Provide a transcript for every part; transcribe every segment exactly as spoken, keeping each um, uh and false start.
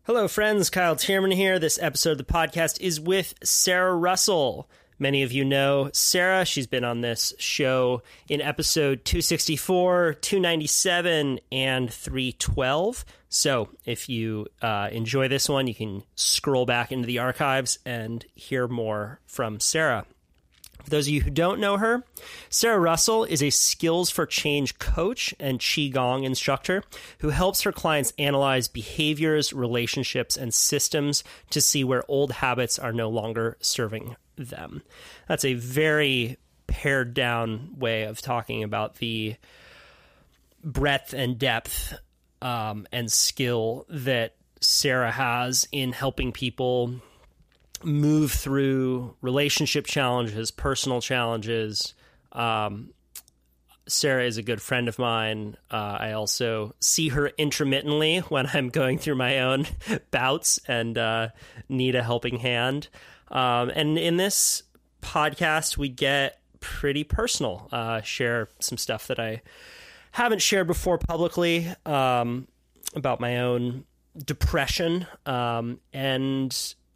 Hello, friends. Kyle Tierman here. This episode of the podcast is with Sarah Russell. Many of you know Sarah. She's been on this show in episode two sixty-four, two ninety-seven, and three twelve. So if you uh, enjoy this one, you can scroll back into the archives and hear more from Sarah. For those of you who don't know her, Sarah Russell is a Skills for Change coach and Qigong instructor who helps her clients analyze behaviors, relationships, and systems to see where old habits are no longer serving them. That's a very pared down way of talking about the breadth and depth um, and skill that Sarah has in helping people move through relationship challenges, personal challenges. Um, Sarah is a good friend of mine. Uh, I also see her intermittently when I'm going through my own bouts and uh, need a helping hand. Um, and in this podcast, we get pretty personal, uh, share some stuff that I haven't shared before publicly um, about my own depression. Um, and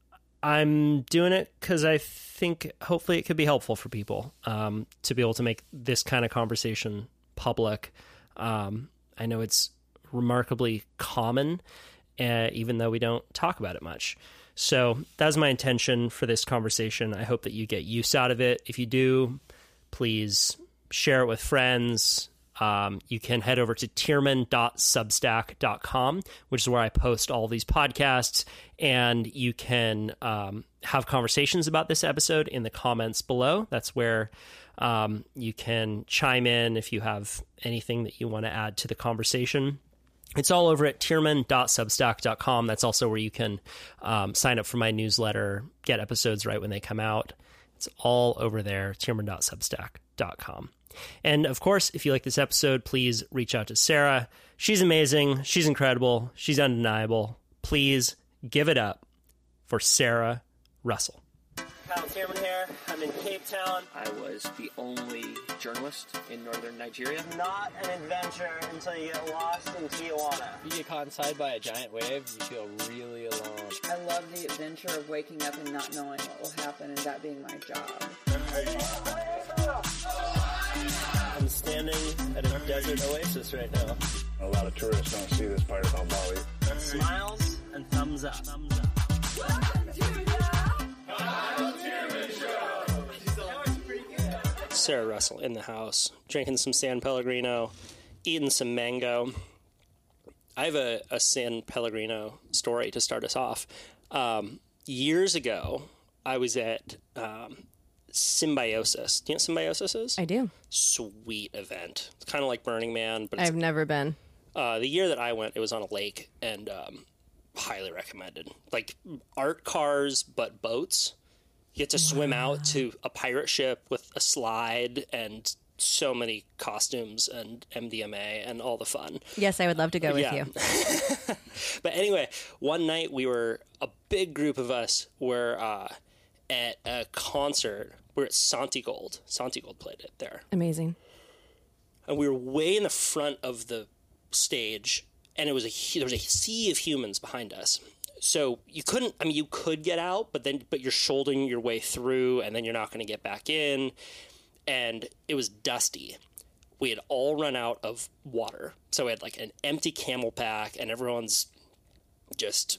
I'm doing it because I think hopefully it could be helpful for people um, to be able to make this kind of conversation public. Um, I know it's remarkably common, uh, even though we don't talk about it much. So that's my intention for this conversation. I hope that you get use out of it. If you do, please share it with friends. Um, you can head over to tierman dot substack dot com, which is where I post all these podcasts, and you can um, have conversations about this episode in the comments below. That's where um, you can chime in if you have anything that you want to add to the conversation. It's all over at tierman dot substack dot com. That's also where you can um, sign up for my newsletter, get episodes right when they come out. It's all over there, tierman dot substack dot com. And of course, if you like this episode, please reach out to Sarah. She's amazing. She's incredible. She's undeniable. Please give it up for Sarah Russell. Kyle Tierman here. I'm in Cape Town. I was the only journalist in northern Nigeria. Not an adventure until you get lost in Tijuana. You get caught inside by a giant wave, you feel really alone. I love the adventure of waking up and not knowing what will happen and that being my job. I'm standing at a desert oasis right now. A lot of tourists don't see this part about Bali. Smiles and thumbs up. Thumbs up. Welcome to the Kyle Tierman Show. Sarah Russell in the house, drinking some San Pellegrino, eating some mango. I have a, a San Pellegrino story to start us off. Um, years ago, I was at um, Symbiosis. Do you know what Symbiosis is? I do. Sweet event. It's kind of like Burning Man, but it's, I've never been. Uh, the year that I went, it was on a lake, and um, highly recommended. Like art cars, but boats. You get to swim wow. out to a pirate ship with a slide and so many costumes and M D M A and all the fun. Yes, I would love to go with yeah. you. But anyway, one night we were, a big group of us were uh, at a concert. We were at Santigold. Santigold played it there. Amazing. And we were way in the front of the stage, and it was a there was a sea of humans behind us. So you couldn't, I mean, you could get out, but then, but you're shouldering your way through, and then you're not going to get back in. And it was dusty. We had all run out of water. So we had like an empty camel pack, and everyone's just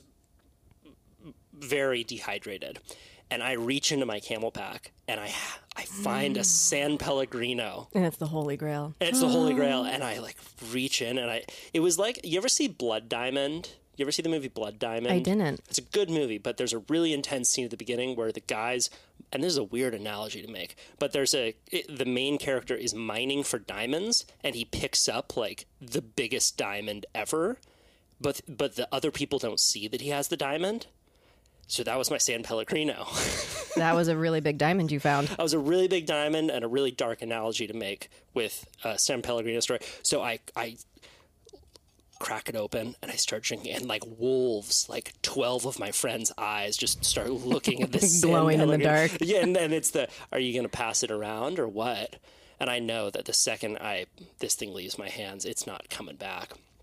very dehydrated. And I reach into my camel pack, and I I find mm. a San Pellegrino. And it's the Holy Grail. And it's the Holy Grail. And I like reach in, and I, it was like, you ever see Blood Diamond? You ever see the movie Blood Diamond? I didn't. It's a good movie, but there's a really intense scene at the beginning where the guys, and this is a weird analogy to make, but there's a, it, the main character is mining for diamonds, and he picks up like the biggest diamond ever, but but the other people don't see that he has the diamond. So that was my San Pellegrino. That was a really big diamond you found. That was a really big diamond and a really dark analogy to make with uh, San Pellegrino story. So I, I crack it open and I start drinking, and like wolves, like twelve of my friends' eyes just start looking at this glowing in the dark. Yeah, and then it's the, are you going to pass it around or what? And I know that the second I this thing leaves my hands, it's not coming back.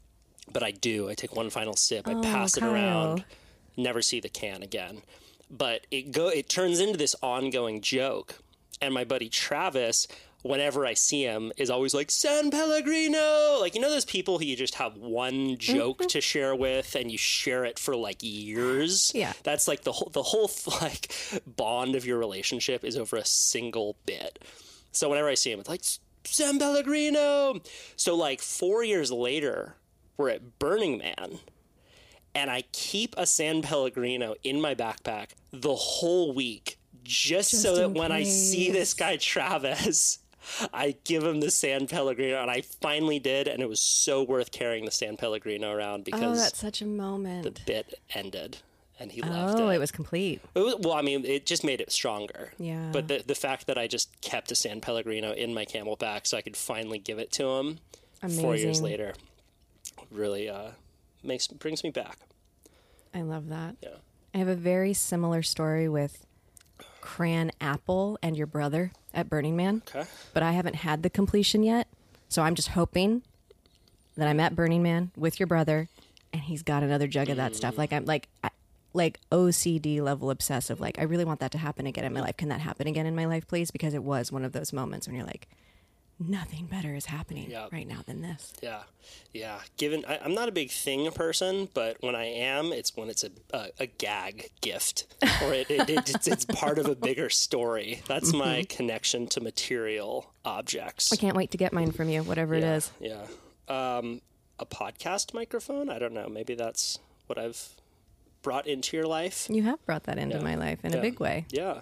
but I do. I take one final sip. I Oh, pass it Kyle. around. Never see the can again. But it go. It turns into this ongoing joke. And my buddy Travis, whenever I see him, is always like, San Pellegrino! Like, you know those people who you just have one joke to share with and you share it for like years? Yeah. That's like the whole, the whole like bond of your relationship is over a single bit. So whenever I see him, it's like, San Pellegrino! So like four years later, we're at Burning Man. And I keep a San Pellegrino in my backpack the whole week just, Just so that in when I see case. this guy Travis, I give him the San Pellegrino. And I finally did, and it was so worth carrying the San Pellegrino around Oh, because that's such a moment. the bit ended and he loved Oh, it. it was complete. It was, well, I mean, it just made it stronger. Yeah. But the the fact that I just kept a San Pellegrino in my Camelback so I could finally give it to him four years Amazing. later really uh, makes brings me back. I love that. Yeah. I have a very similar story with Cran Apple and your brother at Burning Man. Okay. But I haven't had the completion yet. So I'm just hoping that I'm at Burning Man with your brother and he's got another jug of that stuff. Like I'm like I, like O C D level obsessive. Like I really want that to happen again in my life. Can that happen again in my life, please? Because it was one of those moments when you're like, nothing better is happening Yep. right now than this. Yeah, yeah. Given I, I'm not a big thing person, but when I am, it's when it's a a, a gag gift, or it, it, it it's, it's part of a bigger story. That's my connection to material objects. I can't wait to get mine from you, whatever it yeah, is. Yeah. Um, a podcast microphone. I don't know. Maybe that's what I've brought into your life. You have brought that into Yeah. my life in Yeah. a big way. Yeah.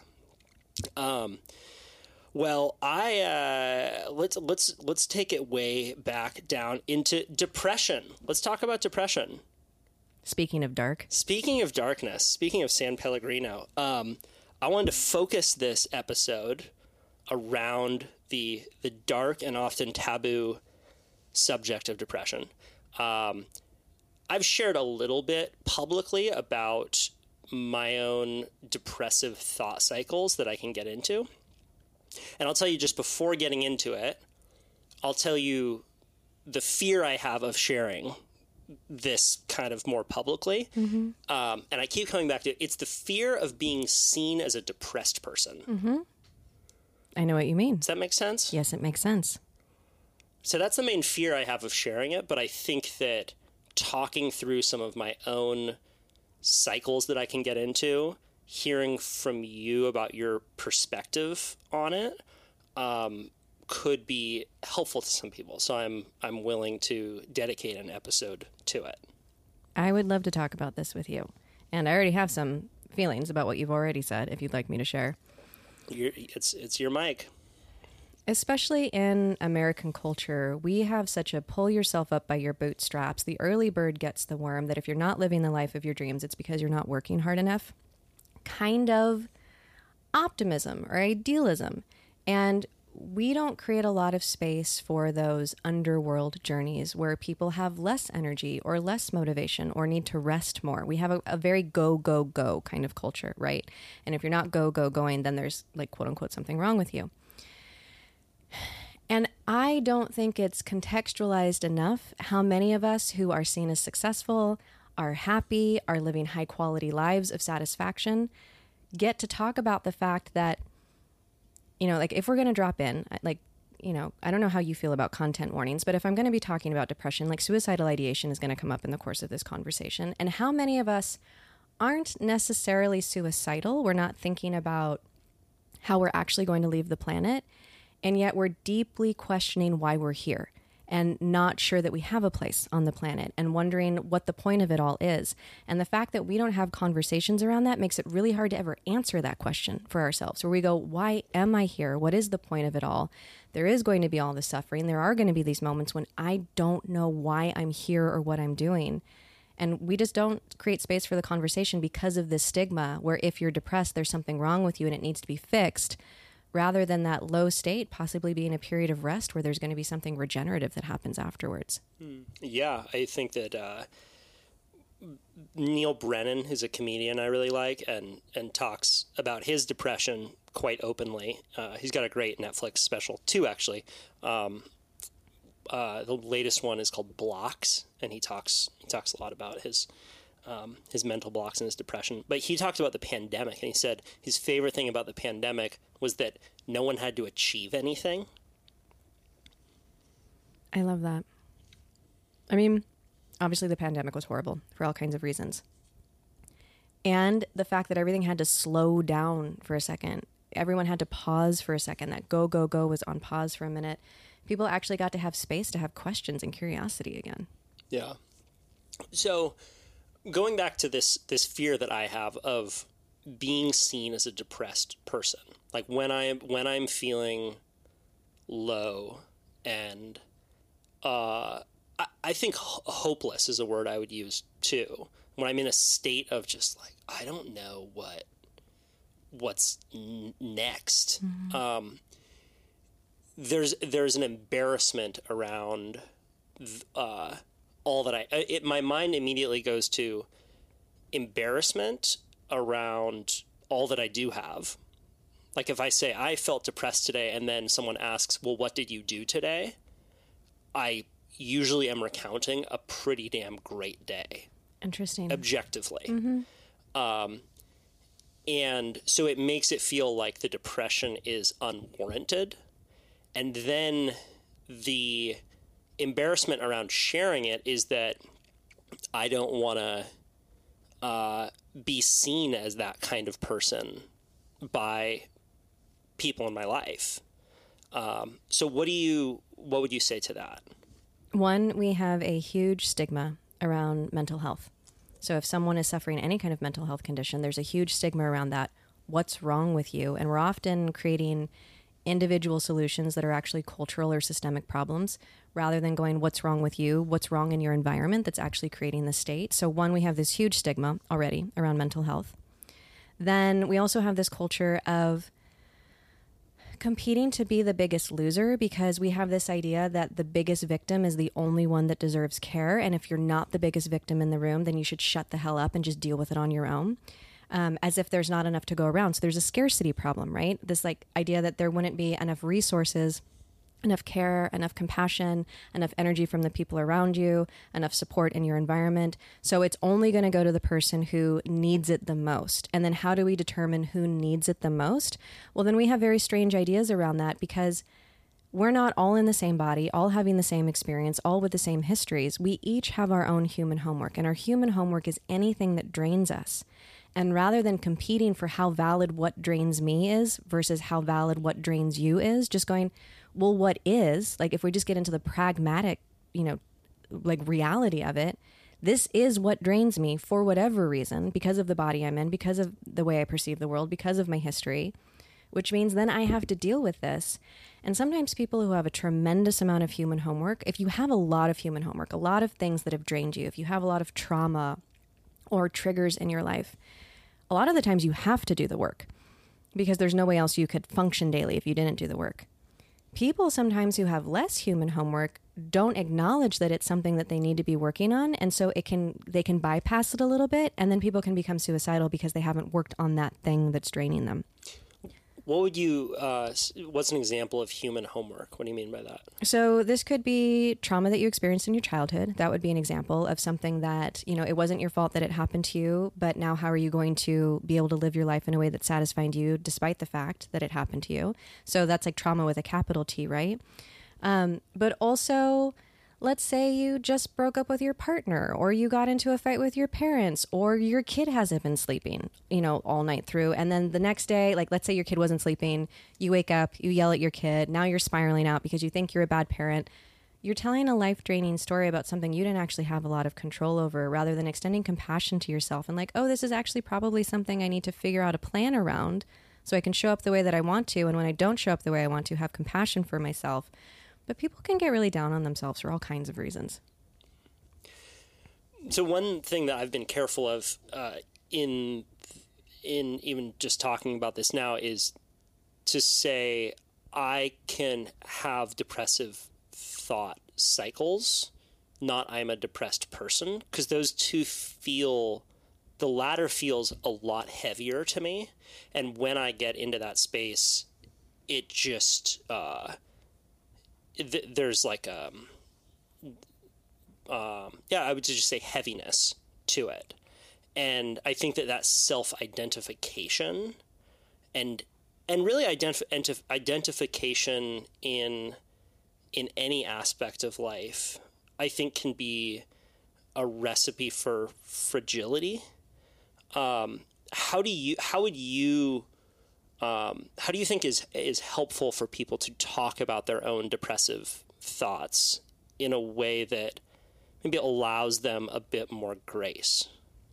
Um. Well, I uh, let's let's let's take it way back down into depression. Let's talk about depression. Speaking of dark, Speaking of darkness, speaking of San Pellegrino, um, I wanted to focus this episode around the the dark and often taboo subject of depression. Um, I've shared a little bit publicly about my own depressive thought cycles that I can get into. And I'll tell you just before getting into it, I'll tell you the fear I have of sharing this kind of more publicly. Mm-hmm. Um, and I keep coming back to it. It's the fear of being seen as a depressed person. I know what you mean. Does that make sense? Yes, it makes sense. So that's the main fear I have of sharing it. But I think that talking through some of my own cycles that I can get into, hearing from you about your perspective on it, um, could be helpful to some people. So I'm I'm willing to dedicate an episode to it. I would love to talk about this with you. And I already have some feelings about what you've already said, if you'd like me to share. You're, it's it's your mic. Especially in American culture, we have such a pull yourself up by your bootstraps. The early bird gets the worm, that if you're not living the life of your dreams, it's because you're not working hard enough. Kind of optimism or idealism. And we don't create a lot of space for those underworld journeys where people have less energy or less motivation or need to rest more. We have a, a very go, go, go kind of culture, right? And if you're not go, go, going, then there's like quote unquote something wrong with you. And I don't think it's contextualized enough how many of us who are seen as successful, are happy, are living high quality lives of satisfaction, get to talk about the fact that, you know, like if we're going to drop in, like, you know, I don't know how you feel about content warnings, but if I'm going to be talking about depression, like suicidal ideation is going to come up in the course of this conversation. And how many of us aren't necessarily suicidal? We're not thinking about how we're actually going to leave the planet. And yet we're deeply questioning why we're here and not sure that we have a place on the planet and wondering what the point of it all is. And the fact that we don't have conversations around that makes it really hard to ever answer that question for ourselves, where we go, why am I here? What is the point of it all? There is going to be all the suffering. There are going to be these moments when I don't know why I'm here or what I'm doing. And we just don't create space for the conversation because of this stigma where if you're depressed, there's something wrong with you and it needs to be fixed, rather than that low state possibly being a period of rest where there's going to be something regenerative that happens afterwards. Yeah, I think that uh, Neil Brennan is a comedian I really like and, and talks about his depression quite openly. Uh, he's got a great Netflix special, too, actually, um, uh, the latest one is called Blocks, and he talks he talks a lot about his um, his mental blocks and his depression. But he talked about the pandemic, and he said his favorite thing about the pandemic was that no one had to achieve anything. I love that. I mean, obviously the pandemic was horrible for all kinds of reasons. And the fact that everything had to slow down for a second. Everyone had to pause for a second. That go, go, go was on pause for a minute. People actually got to have space to have questions and curiosity again. Yeah. So going back to this this fear that I have of being seen as a depressed person, like when I when I'm feeling low and uh, I, I think ho- hopeless is a word I would use too. When I'm in a state of just like I don't know what what's n- next. Mm-hmm. Um, there's there's an embarrassment around uh, all that I. It, my mind immediately goes to embarrassment around all that I do have. Like if I say I felt depressed today, and then someone asks, "Well, what did you do today?" I usually am recounting a pretty damn great day. Interesting. Objectively. Mm-hmm. Um, and so it makes it feel like the depression is unwarranted. And then the embarrassment around sharing it is that I don't want to uh, be seen as that kind of person by people in my life. Um, so what do you, what would you say to that? One, we have a huge stigma around mental health. So if someone is suffering any kind of mental health condition, there's a huge stigma around that. What's wrong with you? And we're often creating individual solutions that are actually cultural or systemic problems rather than going, what's wrong with you? What's wrong in your environment that's actually creating the state? So one, we have this huge stigma already around mental health. Then we also have this culture of competing to be the biggest loser because we have this idea that the biggest victim is the only one that deserves care. And if you're not the biggest victim in the room, then you should shut the hell up and just deal with it on your own. Um, as if there's not enough to go around. So there's a scarcity problem, right? This like idea that there wouldn't be enough resources, enough care, enough compassion, enough energy from the people around you, enough support in your environment. So it's only going to go to the person who needs it the most. And then how do we determine who needs it the most? Well, then we have very strange ideas around that because we're not all in the same body, all having the same experience, all with the same histories. We each have our own human homework, and our human homework is anything that drains us. And rather than competing for how valid what drains me is versus how valid what drains you is, just going, well, what is, like if we just get into the pragmatic, you know, like reality of it, this is what drains me for whatever reason, because of the body I'm in, because of the way I perceive the world, because of my history, which means then I have to deal with this. And sometimes people who have a tremendous amount of human homework, if you have a lot of human homework, a lot of things that have drained you, if you have a lot of trauma or triggers in your life, a lot of the times you have to do the work because there's no way else you could function daily if you didn't do the work. People sometimes who have less human homework don't acknowledge that it's something that they need to be working on. And so it can, they can bypass it a little bit, and then people can become suicidal because they haven't worked on that thing that's draining them. What would you, uh, what's an example of human homework? What do you mean by that? So this could be trauma that you experienced in your childhood. That would be an example of something that, you know, it wasn't your fault that it happened to you, but now how are you going to be able to live your life in a way that's satisfying to you despite the fact that it happened to you? So that's like trauma with a capital T, right? Um, but also, let's say you just broke up with your partner, or you got into a fight with your parents, or your kid hasn't been sleeping, you know, all night through. And then the next day, like, let's say your kid wasn't sleeping, you wake up, you yell at your kid. Now you're spiraling out because you think you're a bad parent. You're telling a life-draining story about something you didn't actually have a lot of control over, rather than extending compassion to yourself and like, oh, this is actually probably something I need to figure out a plan around so I can show up the way that I want to. And when I don't show up the way I want to, have compassion for myself. But people can get really down on themselves for all kinds of reasons. So one thing that I've been careful of uh, in in even just talking about this now is to say I can have depressive thought cycles, not I'm a depressed person, because those two feel, the latter feels a lot heavier to me. And when I get into that space, it just... Uh, th- there's like um, um, yeah, I would just say heaviness to it, and I think that that self-identification and and really identif- identification in in any aspect of life, I think can be a recipe for fragility. Um, how do you, how would you, um, how do you think is, is helpful for people to talk about their own depressive thoughts in a way that maybe allows them a bit more grace?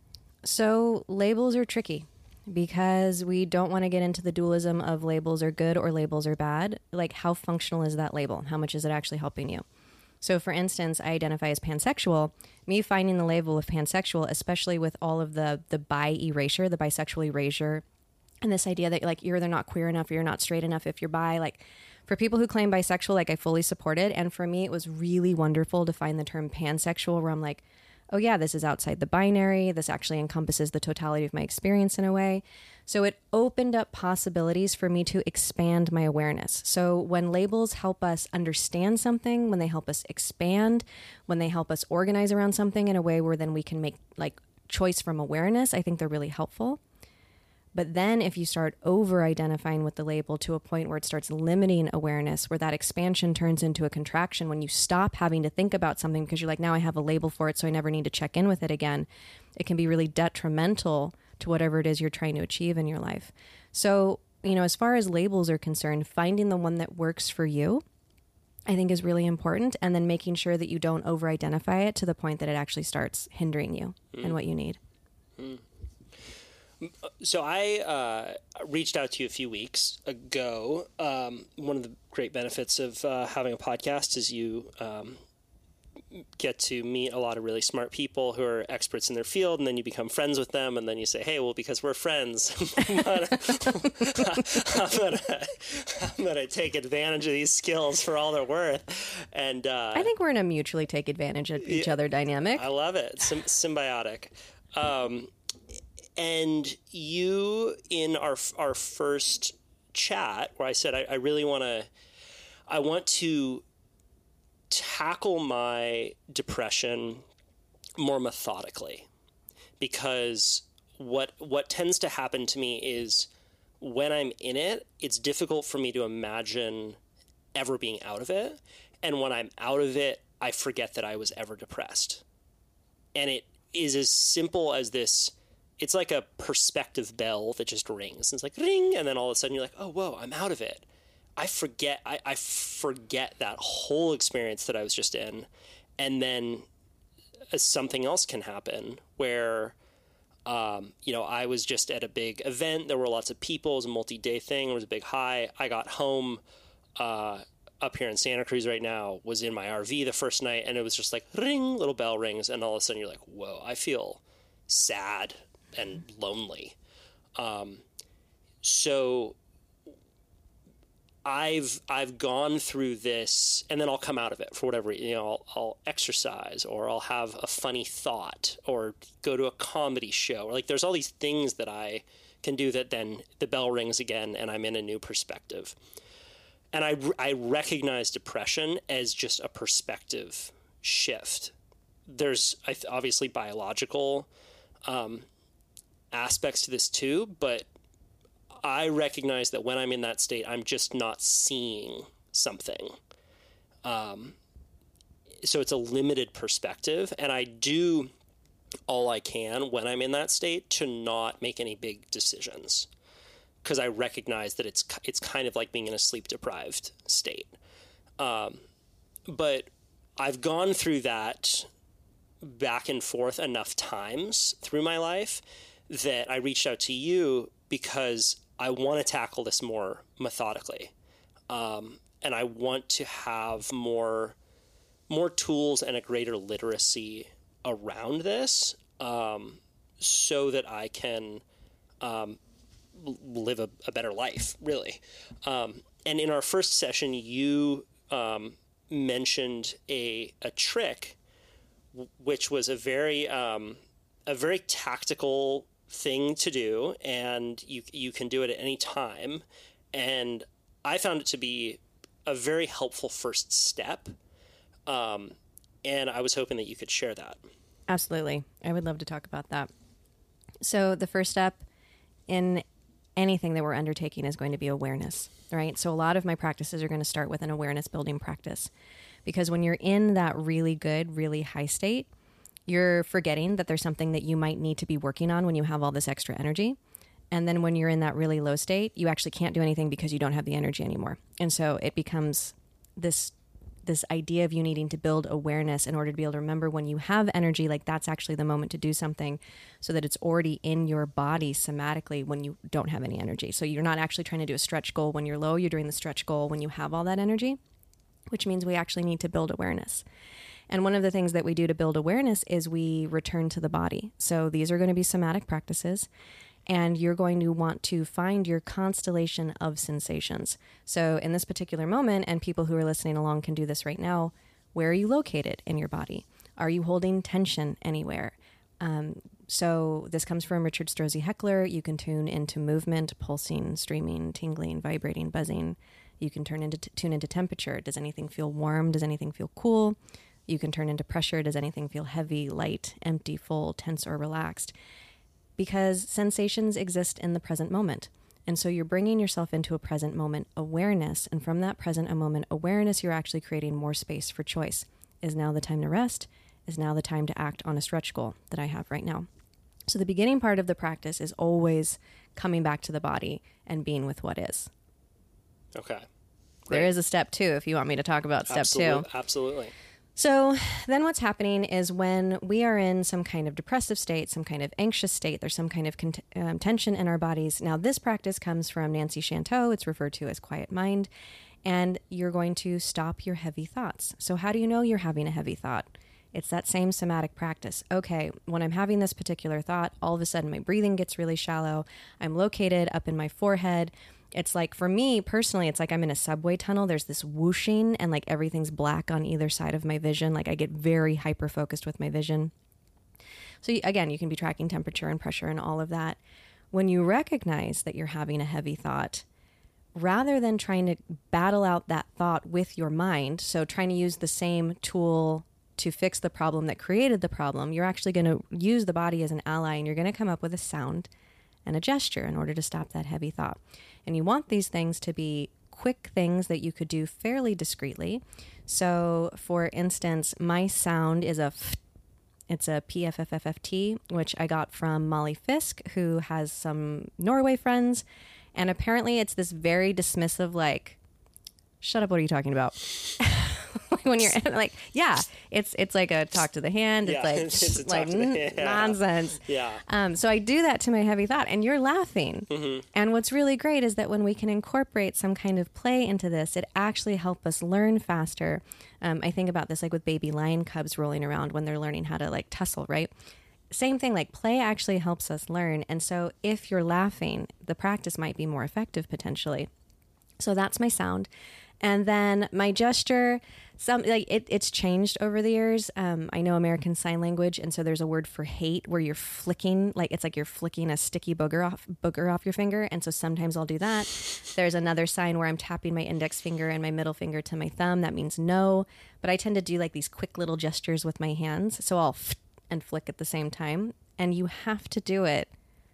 So labels are tricky because we don't want to get into the dualism of labels are good or labels are bad. Like, how functional is that label? How much is it actually helping you? So, for instance, I identify as pansexual. Me finding the label of pansexual, especially with all of the the bi erasure, the bisexual erasure, and this idea that like you're either not queer enough or you're not straight enough if you're bi. Like, for people who claim bisexual, like I fully support it. And for me, it was really wonderful to find the term pansexual, where I'm like, oh yeah, this is outside the binary. This actually encompasses the totality of my experience in a way. So it opened up possibilities for me to expand my awareness. So when labels help us understand something, when they help us expand, when they help us organize around something in a way where then we can make like choice from awareness, I think they're really helpful. But then if you start over-identifying with the label to a point where it starts limiting awareness, where that expansion turns into a contraction, when you stop having to think about something because you're like, now I have a label for it, so I never need to check in with it again, it can be really detrimental to whatever it is you're trying to achieve in your life. So, you know, as far as labels are concerned, finding the one that works for you, I think is really important, and then making sure that you don't over-identify it to the point that it actually starts hindering you mm. and what you need. Mm. So I uh, reached out to you a few weeks ago. Um, one of the great benefits of uh, having a podcast is you um, get to meet a lot of really smart people who are experts in their field, and then you become friends with them, and then you say, hey, well, because we're friends, I'm going to take advantage of these skills for all they're worth. And uh, I think we're in a mutually take advantage of each yeah, other dynamic. I love it. Sym- symbiotic. Um And you, in our our first chat, where I said I, I really want to, I want to tackle my depression more methodically, because what what tends to happen to me is when I'm in it, it's difficult for me to imagine ever being out of it, and when I'm out of it, I forget that I was ever depressed, and it is as simple as this. It's like a perspective bell that just rings. It's like ring, and then all of a sudden you're like, oh, whoa, I'm out of it. I forget, I, I forget that whole experience that I was just in. And then something else can happen where, um, you know, I was just at a big event. There were lots of people. It was a multi-day thing. It was a big high. I got home uh, up here in Santa Cruz right now, was in my R V the first night, and it was just like ring, little bell rings. And all of a sudden you're like, whoa, I feel sad and lonely. Um, so I've, I've gone through this, and then I'll come out of it for whatever, you know, I'll, I'll exercise, or I'll have a funny thought, or go to a comedy show, or like, there's all these things that I can do that then the bell rings again and I'm in a new perspective. And I, I recognize depression as just a perspective shift. There's obviously biological, um, aspects to this too, but I recognize that when I'm in that state, I'm just not seeing something. Um, so it's a limited perspective, and I do all I can when I'm in that state to not make any big decisions, because I recognize that it's it's kind of like being in a sleep-deprived state. Um, but I've gone through that back and forth enough times through my life that I reached out to you because I want to tackle this more methodically. Um, and I want to have more, more tools and a greater literacy around this, um, so that I can, um, live a, a better life, really. Um, and in our first session, you, um, mentioned a, a trick, which was a very, um, a very tactical thing to do, and you you can do it at any time. And I found it to be a very helpful first step. Um, and I was hoping that you could share that. Absolutely. I would love to talk about that. So the first step in anything that we're undertaking is going to be awareness, right? So a lot of my practices are going to start with an awareness building practice, because when you're in that really good, really high state, you're forgetting that there's something that you might need to be working on when you have all this extra energy. And then when you're in that really low state, you actually can't do anything because you don't have the energy anymore. And so it becomes this this idea of you needing to build awareness in order to be able to remember when you have energy, like that's actually the moment to do something, so that it's already in your body somatically when you don't have any energy. So you're not actually trying to do a stretch goal when you're low, you're doing the stretch goal when you have all that energy, which means we actually need to build awareness. And one of the things that we do to build awareness is we return to the body. So these are going to be somatic practices. And you're going to want to find your constellation of sensations. So in this particular moment, and people who are listening along can do this right now, where are you located in your body? Are you holding tension anywhere? Um, so this comes from Richard Strozzi Heckler. You can tune into movement, pulsing, streaming, tingling, vibrating, buzzing. You can turn into t- tune into temperature. Does anything feel warm? Does anything feel cool? You can turn into pressure. Does anything feel heavy, light, empty, full, tense, or relaxed? Because sensations exist in the present moment. And so you're bringing yourself into a present moment awareness. And from that present moment awareness, you're actually creating more space for choice. Is now the time to rest? Is now the time to act on a stretch goal that I have right now? So the beginning part of the practice is always coming back to the body and being with what is. Okay. Great. There is a step two if you want me to talk about step Absolute, two. Absolutely. So then what's happening is when we are in some kind of depressive state, some kind of anxious state, there's some kind of con- um, tension in our bodies. Now, this practice comes from Nancy Chanteau. It's referred to as quiet mind. And you're going to stop your heavy thoughts. So how do you know you're having a heavy thought? It's that same somatic practice. Okay, when I'm having this particular thought, all of a sudden my breathing gets really shallow. I'm located up in my forehead. It's like, for me personally, it's like I'm in a subway tunnel. There's this whooshing and like everything's black on either side of my vision. Like I get very hyper focused with my vision. So again, you can be tracking temperature and pressure and all of that. When you recognize that you're having a heavy thought, rather than trying to battle out that thought with your mind, so trying to use the same tool to fix the problem that created the problem, you're actually going to use the body as an ally, and you're going to come up with a sound and a gesture in order to stop that heavy thought. And you want these things to be quick things that you could do fairly discreetly. So, for instance, my sound is a f- it's a P F F F F T, which I got from Molly Fisk, who has some Norway friends. And apparently it's this very dismissive, like, shut up, what are you talking about? When you're like, yeah, it's it's like a talk to the hand. It's yeah, like, it's like n- yeah. nonsense. Yeah. Um, so I do that to my heavy thought, and you're laughing. Mm-hmm. And what's really great is that when we can incorporate some kind of play into this, it actually helps us learn faster. Um, I think about this like with baby lion cubs rolling around when they're learning how to like tussle, right? Same thing, like play actually helps us learn. And so if you're laughing, the practice might be more effective potentially. So that's my sound. And then my gesture, some like it, it's changed over the years. Um, I know American Sign Language, and so there's a word for hate where you're flicking, like it's like you're flicking a sticky booger off booger off your finger. And so sometimes I'll do that. There's another sign where I'm tapping my index finger and my middle finger to my thumb. That means no. But I tend to do like these quick little gestures with my hands. So I'll f- and flick at the same time. And you have to do it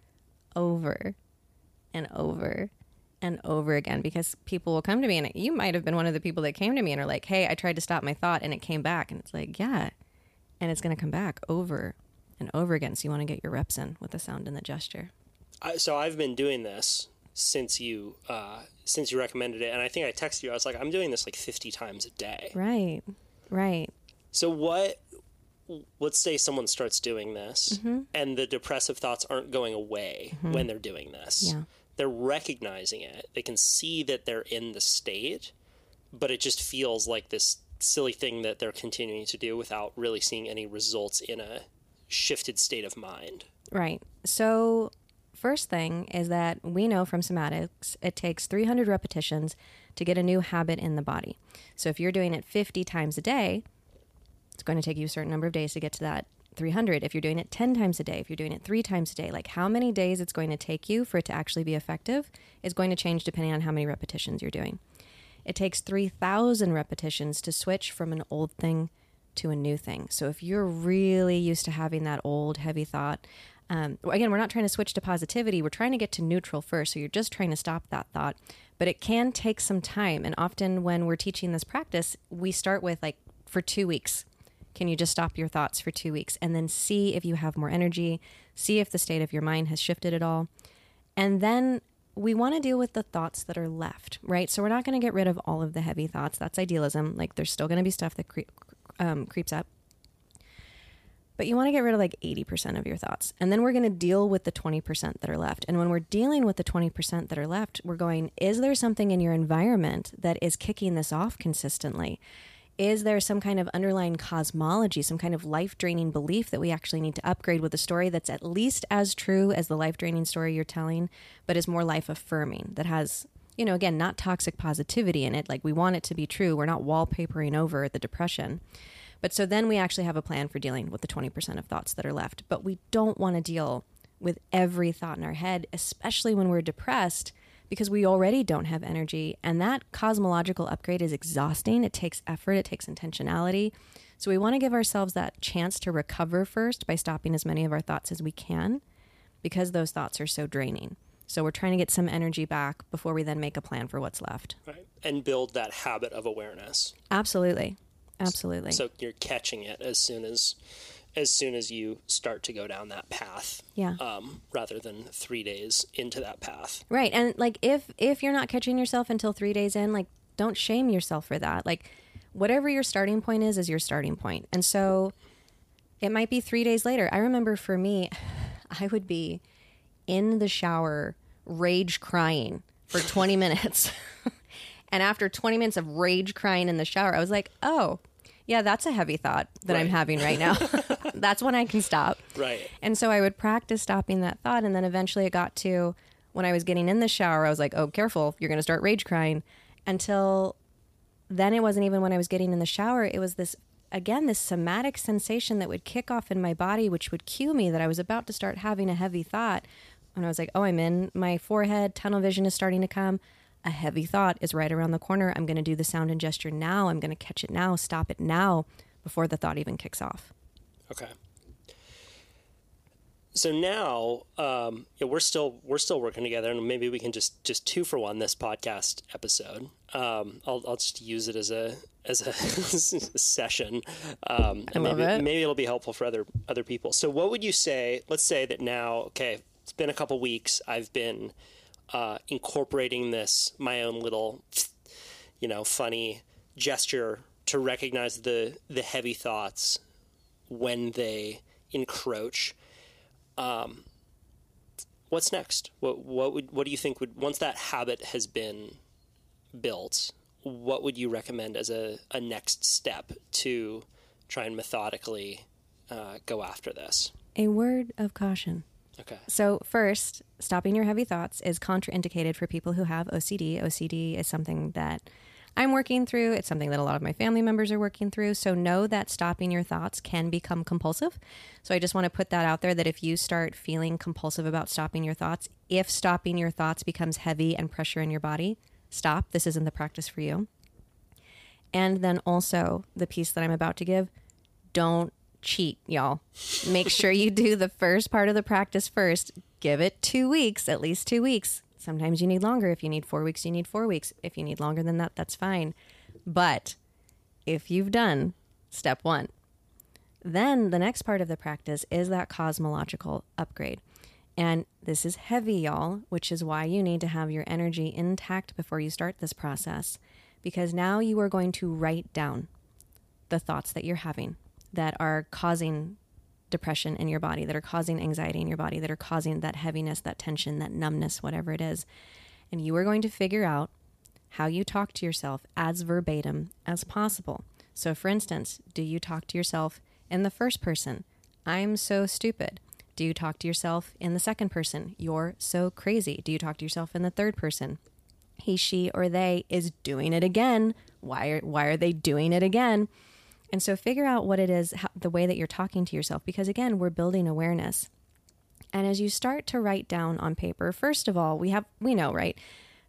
over and over and over again, because people will come to me, and you might have been one of the people that came to me and are like, hey, I tried to stop my thought and it came back. And it's like, yeah, and it's going to come back over and over again. So you want to get your reps in with the sound and the gesture. I, so I've been doing this since you uh, since you recommended it, and I think I texted you. I was like, I'm doing this like fifty times a day. Right, right. So what? Let's say someone starts doing this, mm-hmm. and the depressive thoughts aren't going away mm-hmm. when they're doing this. Yeah. They're recognizing it. They can see that they're in the state, but it just feels like this silly thing that they're continuing to do without really seeing any results in a shifted state of mind. Right. So first thing is that we know from somatics, it takes three hundred repetitions to get a new habit in the body. So if you're doing it fifty times a day, it's going to take you a certain number of days to get to that three hundred. If you're doing it ten times a day, if you're doing it three times a day, like how many days it's going to take you for it to actually be effective is going to change depending on how many repetitions you're doing. It takes three thousand repetitions to switch from an old thing to a new thing. So if you're really used to having that old heavy thought, um, again, we're not trying to switch to positivity. We're trying to get to neutral first. So you're just trying to stop that thought, but it can take some time. And often when we're teaching this practice, we start with like for two weeks. Can you just stop your thoughts for two weeks and then see if you have more energy, see if the state of your mind has shifted at all. And then we want to deal with the thoughts that are left, right? So we're not going to get rid of all of the heavy thoughts. That's idealism. Like there's still going to be stuff that cre- um, creeps up. But you want to get rid of like eighty percent of your thoughts. And then we're going to deal with the twenty percent that are left. And when we're dealing with the twenty percent that are left, we're going, is there something in your environment that is kicking this off consistently? Is there some kind of underlying cosmology, some kind of life-draining belief that we actually need to upgrade with a story that's at least as true as the life-draining story you're telling, but is more life-affirming, that has, you know, again, not toxic positivity in it. Like we want it to be true. We're not wallpapering over the depression. But so then we actually have a plan for dealing with the twenty percent of thoughts that are left. But we don't want to deal with every thought in our head, especially when we're depressed, because we already don't have energy. And that cosmological upgrade is exhausting. It takes effort. It takes intentionality. So we want to give ourselves that chance to recover first by stopping as many of our thoughts as we can, because those thoughts are so draining. So we're trying to get some energy back before we then make a plan for what's left. Right. And build that habit of awareness. Absolutely. Absolutely. So you're catching it as soon as as soon as you start to go down that path. Yeah. Um, rather than three days into that path. Right. And like if if you're not catching yourself until three days in, like don't shame yourself for that. Like whatever your starting point is, is your starting point. And so it might be three days later. I remember for me, I would be in the shower rage crying for twenty minutes. And after twenty minutes of rage crying in the shower, I was like, oh, yeah, that's a heavy thought that right. I'm having right now. That's when I can stop. Right. And so I would practice stopping that thought. And then eventually it got to when I was getting in the shower, I was like, oh, careful, you're going to start rage crying. Until then, it wasn't even when I was getting in the shower. It was this, again, this somatic sensation that would kick off in my body, which would cue me that I was about to start having a heavy thought. And I was like, oh, I'm in my forehead. Tunnel vision is starting to come. A heavy thought is right around the corner. I'm going to do the sound and gesture now. I'm going to catch it now, stop it now, before the thought even kicks off. Okay. So now um, yeah, we're still we're still working together, and maybe we can just, just two for one this podcast episode. Um, I'll I'll just use it as a as a session. Um, I love maybe, it. Maybe it'll be helpful for other other people. So what would you say? Let's say that now, okay, it's been a couple weeks. I've been Uh, incorporating this, my own little, you know, funny gesture to recognize the, the heavy thoughts when they encroach. Um, what's next? What, what would, what do you think would, once that habit has been built, what would you recommend as a, a next step to try and methodically uh, go after this? A word of caution. Okay. So first, stopping your heavy thoughts is contraindicated for people who have O C D. O C D is something that I'm working through. It's something that a lot of my family members are working through. So know that stopping your thoughts can become compulsive. So I just want to put that out there, that if you start feeling compulsive about stopping your thoughts, if stopping your thoughts becomes heavy and pressure in your body, stop. This isn't the practice for you. And then also the piece that I'm about to give, don't cheat, y'all. Make sure you do the first part of the practice first. Give it two weeks, at least two weeks. Sometimes you need longer. If you need four weeks, you need four weeks. If you need longer than that, that's fine. But if you've done step one, then the next part of the practice is that cosmological upgrade. And this is heavy, y'all, which is why you need to have your energy intact before you start this process. Because now you are going to write down the thoughts that you're having that are causing depression in your body, that are causing anxiety in your body, that are causing that heaviness, that tension, that numbness, whatever it is. And you are going to figure out how you talk to yourself as verbatim as possible. So for instance, do you talk to yourself in the first person? I'm so stupid. Do you talk to yourself in the second person? You're so crazy. Do you talk to yourself in the third person? He, she, or they is doing it again. Why are, why are they doing it again? And so figure out what it is, how, the way that you're talking to yourself, because again, we're building awareness. And as you start to write down on paper, first of all, we have, we know, right,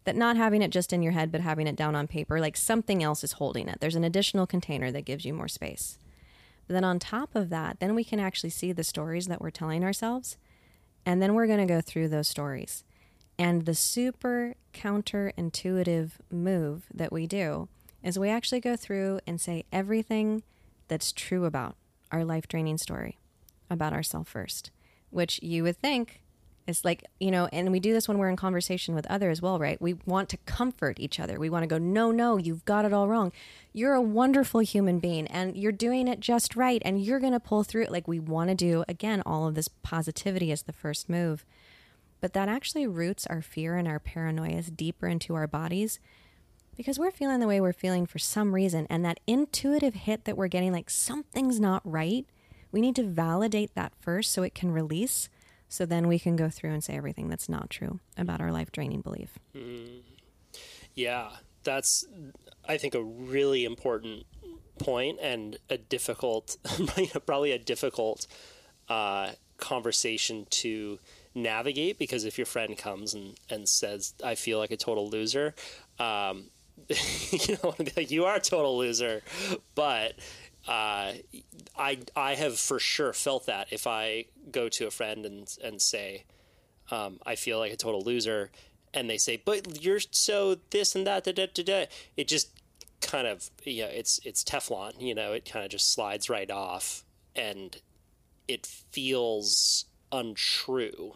That not having it just in your head, but having it down on paper, like something else is holding it. There's an additional container that gives you more space. But then on top of that, then we can actually see the stories that we're telling ourselves. And then we're going to go through those stories. And the super counterintuitive move that we do is we actually go through and say everything that's true about our life-draining story, about ourselves first, which you would think is like, you know, and we do this when we're in conversation with others as well, right? We want to comfort each other. We want to go, no, no, you've got it all wrong. You're a wonderful human being and you're doing it just right. And you're going to pull through it. Like we want to do, again, all of this positivity as the first move. But that actually roots our fear and our paranoias deeper into our bodies because we're feeling the way we're feeling for some reason. And that intuitive hit that we're getting, like something's not right, we need to validate that first so it can release. So then we can go through and say everything that's not true about our life-draining belief. Mm. Yeah, that's, I think, a really important point and a difficult, probably a difficult uh, conversation to navigate, because if your friend comes and, and says, I feel like a total loser, um, you don't want to be like, you are a total loser, but... Uh, I I have for sure felt that if I go to a friend and and say, um, I feel like a total loser, and they say, but you're so this and that, da, da, da, da. It just kind of, yeah, it's it's Teflon, you know, it kind of just slides right off, and it feels untrue.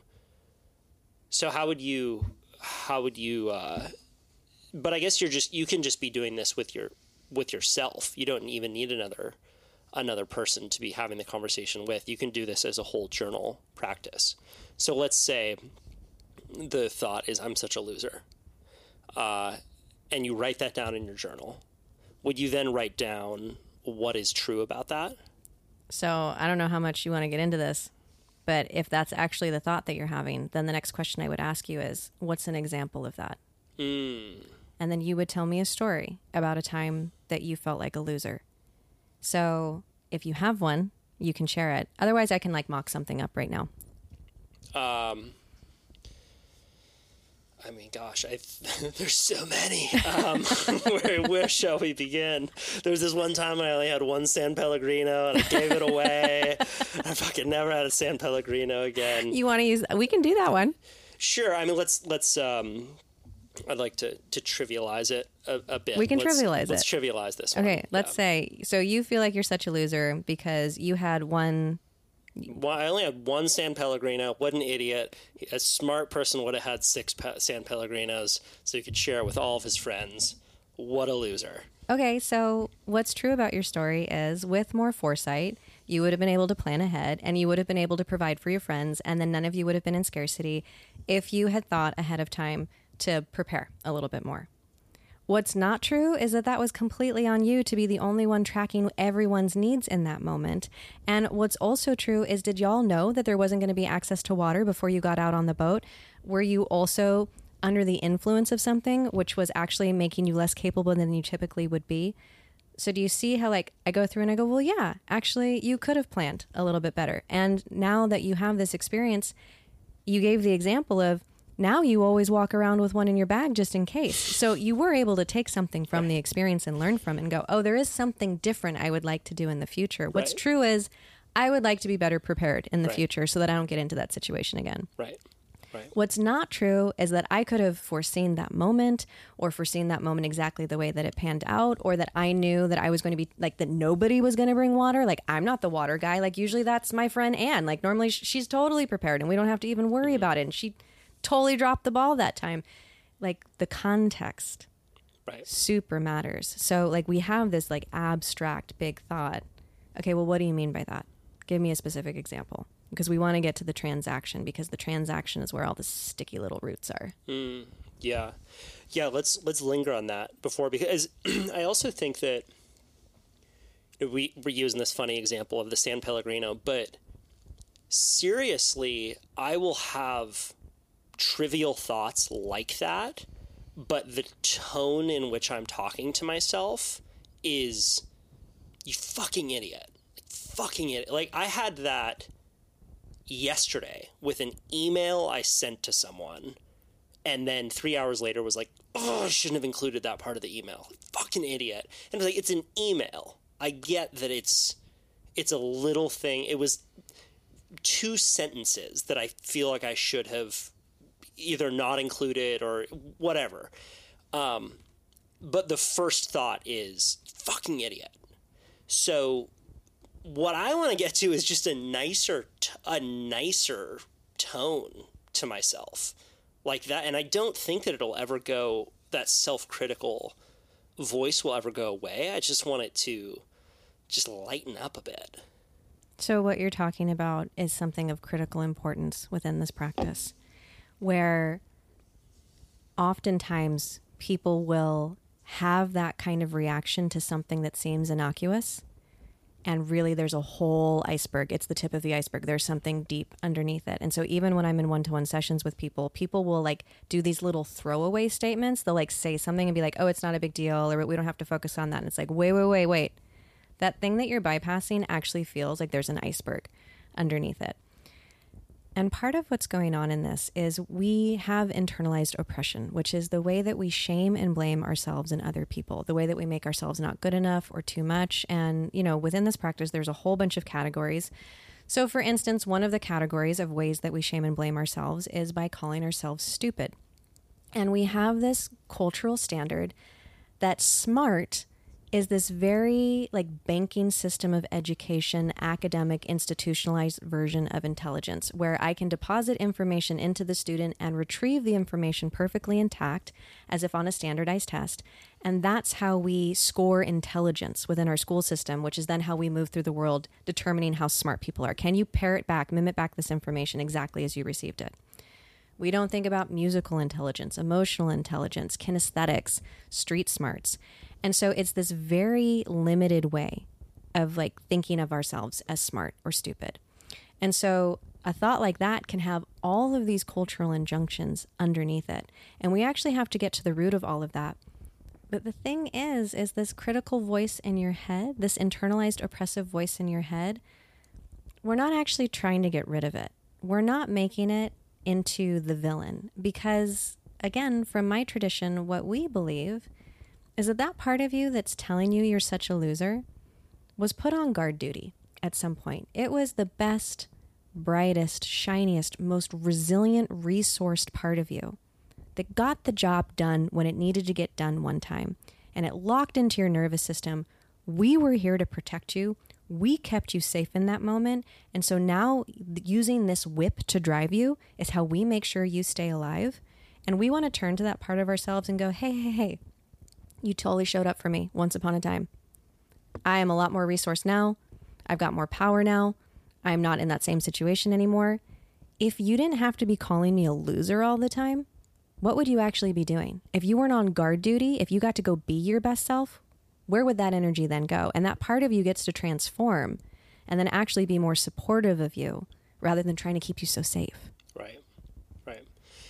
So how would you, how would you, uh, but I guess you're just, you can just be doing this with your with yourself. You don't even need another another person to be having the conversation with. You can do this as a whole journal practice. So let's say the thought is, I'm such a loser. Uh, and you write that down in your journal. Would you then write down what is true about that? So I don't know how much you want to get into this, but if that's actually the thought that you're having, then the next question I would ask you is, what's an example of that? Mm. And then you would tell me a story about a time that you felt like a loser. So if you have one, you can share it. Otherwise, I can like mock something up right now. Um, I mean, gosh, I there's so many. Um, where, where shall we begin? There was this one time when I only had one San Pellegrino and I gave it away. I fucking never had a San Pellegrino again. You want to use? We can do that one. Sure. I mean, let's let's. Um, I'd like to, to trivialize it a, a bit. We can let's, trivialize let's it. Let's trivialize this one. Okay, let's yeah. say, so you feel like you're such a loser because you had one... Well, I only had one San Pellegrino. What an idiot. A smart person would have had six pe- San Pellegrinos so he could share it with all of his friends. What a loser. Okay, so what's true about your story is with more foresight, you would have been able to plan ahead and you would have been able to provide for your friends, and then none of you would have been in scarcity if you had thought ahead of time to prepare a little bit more. What's not true is that that was completely on you to be the only one tracking everyone's needs in that moment. And what's also true is, did y'all know that there wasn't going to be access to water before you got out on the boat? Were you also under the influence of something which was actually making you less capable than you typically would be? So do you see how, like, I go through and I go, well, yeah, actually you could have planned a little bit better. And now that you have this experience, you gave the example of, now you always walk around with one in your bag just in case. So you were able to take something from the experience and learn from it and go, oh, there is something different I would like to do in the future. What's right. true is I would like to be better prepared in the right. future so that I don't get into that situation again. Right. Right. What's not true is that I could have foreseen that moment or foreseen that moment exactly the way that it panned out, or that I knew that I was going to be like, that nobody was going to bring water. Like, I'm not the water guy. Like, usually that's my friend Anne. Like, normally she's totally prepared and we don't have to even worry about it. And she totally dropped the ball that time. Like, the context right. super matters. So like, we have this like abstract big thought. Okay, well, what do you mean by that? Give me a specific example, because we want to get to the transaction, because the transaction is where all the sticky little roots are. Mm, yeah. Yeah. Let's, let's linger on that before, because I also think that we, we're using this funny example of the San Pellegrino, but seriously, I will have trivial thoughts like that, but the tone in which I'm talking to myself is, you fucking idiot. Like, fucking idiot. Like, I had that yesterday with an email I sent to someone, And then three hours later was like, oh, I shouldn't have included that part of the email. Fucking idiot. And it's like, it's an email. I get that it's it's a little thing. It was two sentences that I feel like I should have either not included or whatever. Um, but the first thought is fucking idiot. So what I want to get to is just a nicer, t- a nicer tone to myself like that. And I don't think that it'll ever go, that self-critical voice will ever go away. I just want it to just lighten up a bit. So what you're talking about is something of critical importance within this practice, where oftentimes people will have that kind of reaction to something that seems innocuous, and really there's a whole iceberg. It's the tip of the iceberg. There's something deep underneath it. And so even when I'm in one-to-one sessions with people, people will like do these little throwaway statements. They'll like say something and be like, oh, it's not a big deal, or we don't have to focus on that. And it's like, wait, wait, wait, wait. That thing that you're bypassing actually feels like there's an iceberg underneath it. And part of what's going on in this is we have internalized oppression, which is the way that we shame and blame ourselves and other people, the way that we make ourselves not good enough or too much. And, you know, within this practice, there's a whole bunch of categories. So, for instance, one of the categories of ways that we shame and blame ourselves is by calling ourselves stupid. And we have this cultural standard that smart is this very like banking system of education, academic, institutionalized version of intelligence, where I can deposit information into the student and retrieve the information perfectly intact as if on a standardized test. And that's how we score intelligence within our school system, which is then how we move through the world determining how smart people are. Can you parrot back, mimic back this information exactly as you received it? We don't think about musical intelligence, emotional intelligence, kinesthetics, street smarts. And so it's this very limited way of like thinking of ourselves as smart or stupid. And so a thought like that can have all of these cultural injunctions underneath it. And we actually have to get to the root of all of that. But the thing is, is this critical voice in your head, this internalized oppressive voice in your head, we're not actually trying to get rid of it. We're not making it into the villain. Because again, from my tradition, what we believe is that that part of you that's telling you you're such a loser was put on guard duty at some point. It was the best, brightest, shiniest, most resilient, resourced part of you that got the job done when it needed to get done one time. And it locked into your nervous system. We were here to protect you. We kept you safe in that moment. And so now using this whip to drive you is how we make sure you stay alive. And we want to turn to that part of ourselves and go, hey, hey, hey. You totally showed up for me once upon a time. I am a lot more resourced now. I've got more power now. I'm not in that same situation anymore. If you didn't have to be calling me a loser all the time, what would you actually be doing? If you weren't on guard duty, if you got to go be your best self, where would that energy then go? And that part of you gets to transform and then actually be more supportive of you rather than trying to keep you so safe. Right, right.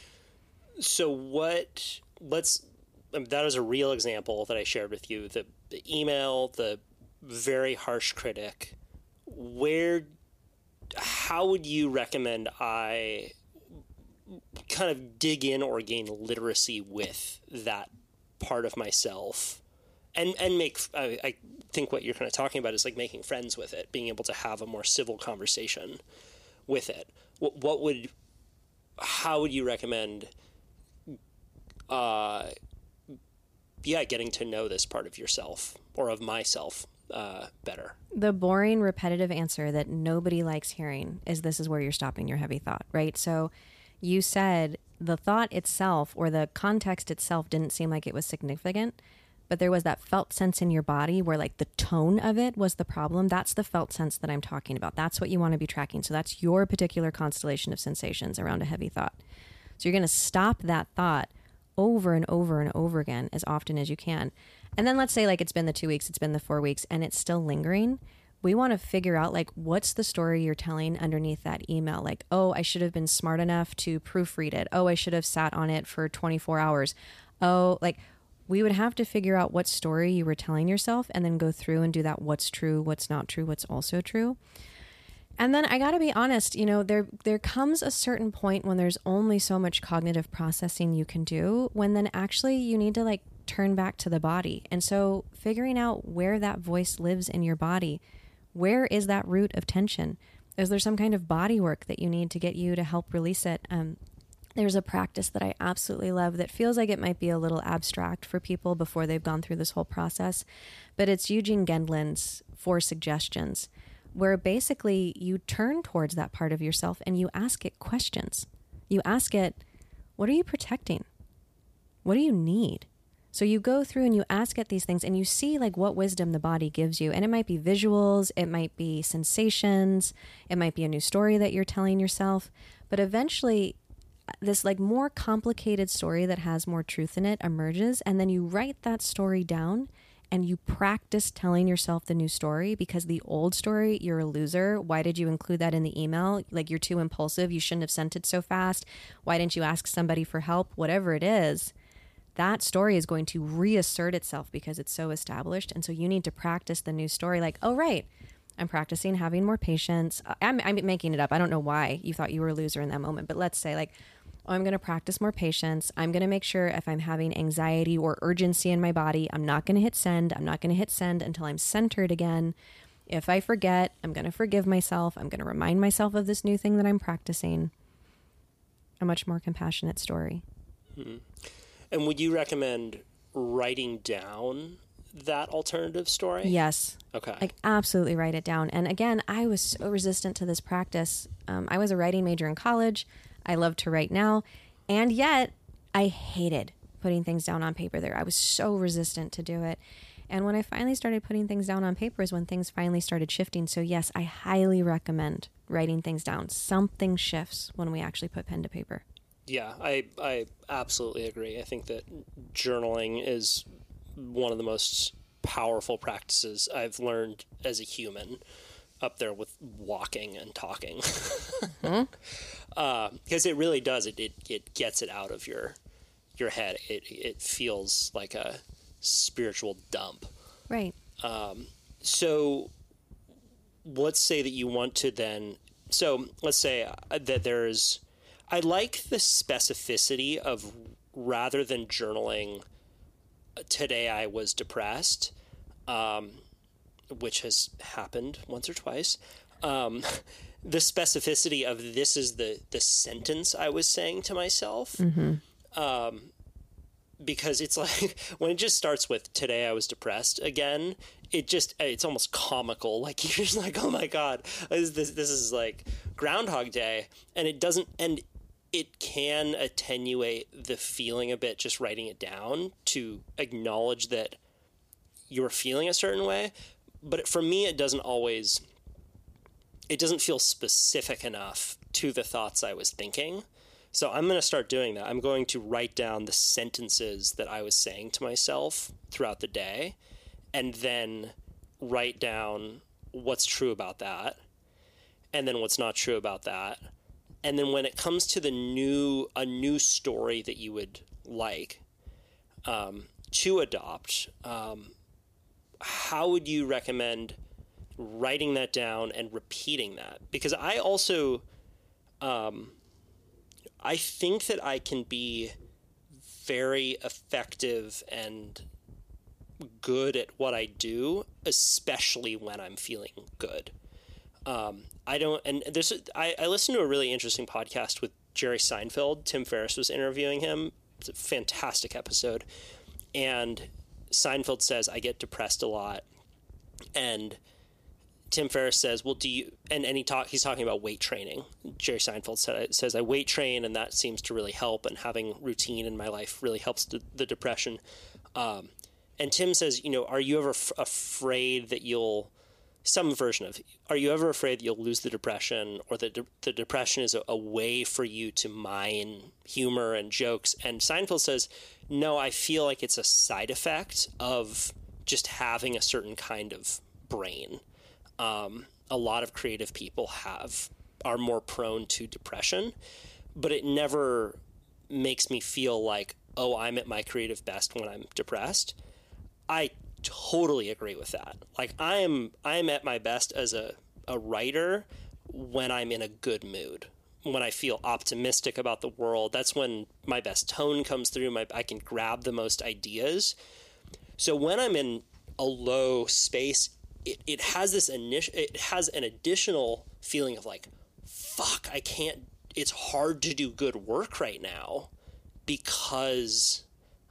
So what, let's... that was a real example that I shared with you. The, the email, the very harsh critic. Where, how would you recommend I kind of dig in or gain literacy with that part of myself? And and make, I, I think what you're kind of talking about is like making friends with it, being able to have a more civil conversation with it. What, what would, how would you recommend, uh, yeah, getting to know this part of yourself or of myself uh, better? The boring, repetitive answer that nobody likes hearing is this is where you're stopping your heavy thought, right? So you said the thought itself or the context itself didn't seem like it was significant, but there was that felt sense in your body where like the tone of it was the problem. That's the felt sense that I'm talking about. That's what you want to be tracking. So that's your particular constellation of sensations around a heavy thought. So you're going to stop that thought over and over and over again as often as you can. And then let's say like it's been the two weeks, it's been the four weeks, and it's still lingering. We want to figure out like what's the story you're telling underneath that email. Like, oh, I should have been smart enough to proofread it. Oh, I should have sat on it for twenty-four hours. Oh, like we would have to figure out what story you were telling yourself and then go through and do that what's true, what's not true, what's also true. And then I got to be honest, you know, there there comes a certain point when there's only so much cognitive processing you can do, when then actually you need to like turn back to the body. And so figuring out where that voice lives in your body, where is that root of tension? Is there some kind of body work that you need to get you to help release it? Um, there's a practice that I absolutely love that feels like it might be a little abstract for people before they've gone through this whole process, but it's Eugene Gendlin's Four Suggestions, where basically you turn towards that part of yourself and you ask it questions. You ask it, what are you protecting? What do you need? So you go through and you ask it these things and you see like what wisdom the body gives you. And it might be visuals, it might be sensations, it might be a new story that you're telling yourself. But eventually this like more complicated story that has more truth in it emerges. And then you write that story down and you practice telling yourself the new story, because the old story, you're a loser. Why did you include that in the email? Like, you're too impulsive. You shouldn't have sent it so fast. Why didn't you ask somebody for help? Whatever it is, that story is going to reassert itself because it's so established. And so you need to practice the new story. Like, oh, right, I'm practicing having more patience. I'm, I'm making it up. I don't know why you thought you were a loser in that moment. But let's say like, oh, I'm going to practice more patience. I'm going to make sure if I'm having anxiety or urgency in my body, I'm not going to hit send. I'm not going to hit send until I'm centered again. If I forget, I'm going to forgive myself. I'm going to remind myself of this new thing that I'm practicing. A much more compassionate story. Hmm. And would you recommend writing down that alternative story? Yes. Okay. Like, absolutely write it down. And again, I was so resistant to this practice. Um, I was a writing major in college. I love to write now. And yet I hated putting things down on paper there. I was so resistant to do it. And when I finally started putting things down on paper is when things finally started shifting. So yes, I highly recommend writing things down. Something shifts when we actually put pen to paper. Yeah, I, I absolutely agree. I think that journaling is one of the most powerful practices I've learned as a human, up there with walking and talking. Mm-hmm. uh, because it really does. It, it it gets it out of your your head. It it feels like a spiritual dump. Right. Um, so let's say that you want to then... So let's say that there's... I like the specificity of, rather than journaling, today I was depressed, um, which has happened once or twice, um, the specificity of this is the, the sentence I was saying to myself. Mm-hmm. Um, because it's like, when it just starts with today I was depressed again, it just, it's almost comical. Like, you're just like, oh my God, this, this, this is like Groundhog Day. And it doesn't, and it can attenuate the feeling a bit just writing it down to acknowledge that you're feeling a certain way. But for me, it doesn't always, it doesn't feel specific enough to the thoughts I was thinking. So I'm going to start doing that. I'm going to write down the sentences that I was saying to myself throughout the day, and then write down what's true about that, and then what's not true about that. And then when it comes to the new, a new story that you would like um, to adopt, um, how would you recommend writing that down and repeating that? Because I also, um, I think that I can be very effective and good at what I do, especially when I'm feeling good. Um, I don't, and there's, I, I listened to a really interesting podcast with Jerry Seinfeld. Tim Ferriss was interviewing him. It's a fantastic episode. And Seinfeld says, I get depressed a lot. And Tim Ferriss says, well, do you, and, and he talk, he's talking about weight training. Jerry Seinfeld said, says, I weight train, and that seems to really help. And having routine in my life really helps the, the depression. Um, and Tim says, you know, are you ever f- afraid that you'll, some version of, are you ever afraid that you'll lose the depression, or that de- the depression is a, a way for you to mine humor and jokes? And Seinfeld says, no, I feel like it's a side effect of just having a certain kind of brain. Um, a lot of creative people have, are more prone to depression, but it never makes me feel like, oh, I'm at my creative best when I'm depressed. I totally agree with that. Like, I am, I am at my best as a, a writer when I'm in a good mood, when I feel optimistic about the world. That's when my best tone comes through. My, I can grab the most ideas. So when I'm in a low space, it, it has this initial, it has an additional feeling of like, fuck, I can't, it's hard to do good work right now because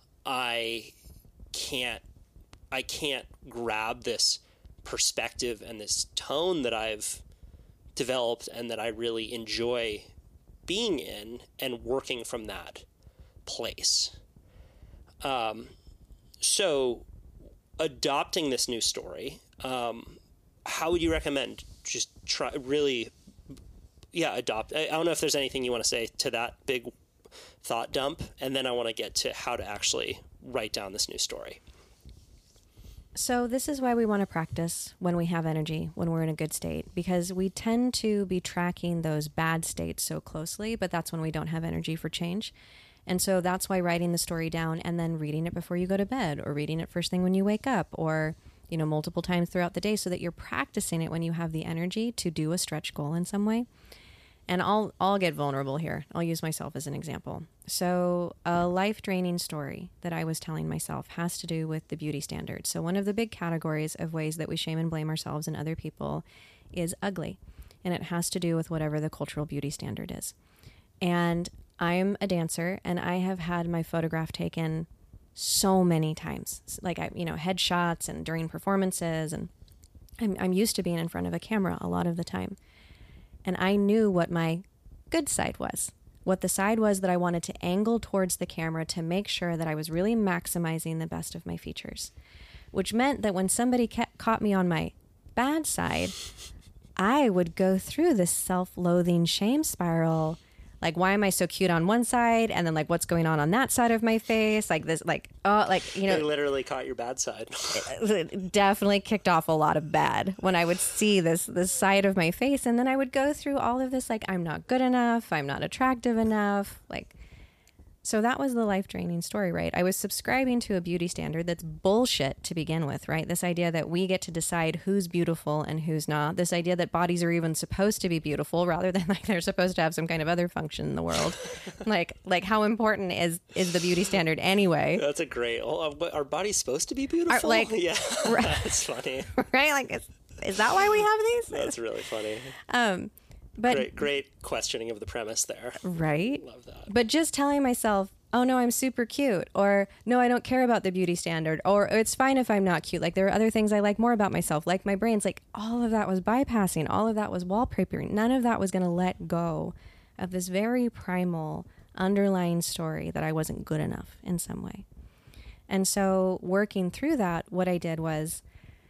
I can't, I can't grab this perspective and this tone that I've developed and that I really enjoy being in and working from that place. Um, so adopting this new story, um, how would you recommend just try really, yeah, adopt? I, I don't know if there's anything you want to say to that big thought dump, and then I want to get to how to actually write down this new story. So this is why we want to practice when we have energy, when we're in a good state, because we tend to be tracking those bad states so closely, but that's when we don't have energy for change. And so that's why writing the story down and then reading it before you go to bed, or reading it first thing when you wake up, or, you know, multiple times throughout the day, so that you're practicing it when you have the energy to do a stretch goal in some way. And I'll I'll get vulnerable here. I'll use myself as an example. So a life-draining story that I was telling myself has to do with the beauty standard. So one of the big categories of ways that we shame and blame ourselves and other people is ugly. And it has to do with whatever the cultural beauty standard is. And I'm a dancer, and I have had my photograph taken so many times. Like, I, you know, headshots and during performances. And I'm, I'm used to being in front of a camera a lot of the time. And I knew what my good side was, what the side was that I wanted to angle towards the camera to make sure that I was really maximizing the best of my features, which meant that when somebody kept, caught me on my bad side, I would go through this self-loathing shame spiral. Like, why am I so cute on one side? And then, like, what's going on on that side of my face? Like this, like, oh, like, you know. They literally caught your bad side. It definitely kicked off a lot of bad when I would see this, this side of my face. And then I would go through all of this, like, I'm not good enough. I'm not attractive enough. Like, so that was the life-draining story, right? I was subscribing to a beauty standard that's bullshit to begin with, right? This idea that we get to decide who's beautiful and who's not. This idea that bodies are even supposed to be beautiful rather than like they're supposed to have some kind of other function in the world. like, like how important is, is the beauty standard anyway? That's a great, oh, are bodies supposed to be beautiful? Are, like, yeah, right, that's funny. Right? Like, is, is that why we have these? That's really funny. Um, But, great, great questioning of the premise there. Right? Love that. But just telling myself, oh, no, I'm super cute. Or, no, I don't care about the beauty standard. Or, it's fine if I'm not cute. Like, there are other things I like more about myself, like my brains. Like, all of that was bypassing. All of that was wallpapering. None of that was going to let go of this very primal underlying story that I wasn't good enough in some way. And so working through that, what I did was,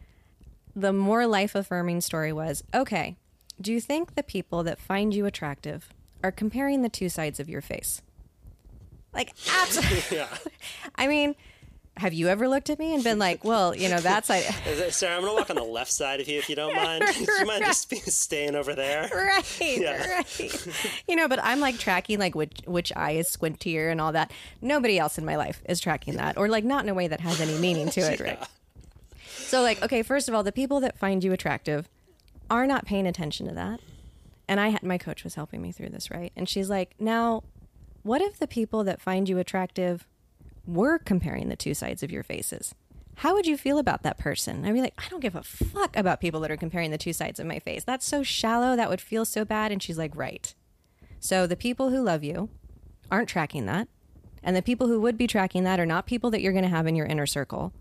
the more life-affirming story was, okay, do you think the people that find you attractive are comparing the two sides of your face? Like, absolutely. Yeah. I mean, have you ever looked at me and been like, well, you know, that side. Sarah, I'm going to walk on the left side of you if you don't mind. Do you mind just be staying over there? Right, Yeah. right. You know, but I'm like tracking like which which eye is squintier and all that. Nobody else in my life is tracking that, or like not in a way that has any meaning to it, right? Yeah. So like, okay, first of all, the people that find you attractive are not paying attention to that. And I had, my coach was helping me through this, right? And she's like, now, what if the people that find you attractive were comparing the two sides of your faces? How would you feel about that person? I'd be like, I don't give a fuck about people that are comparing the two sides of my face. That's so shallow. That would feel so bad. And she's like, right. So the people who love you aren't tracking that. And the people who would be tracking that are not people that you're going to have in your inner circle.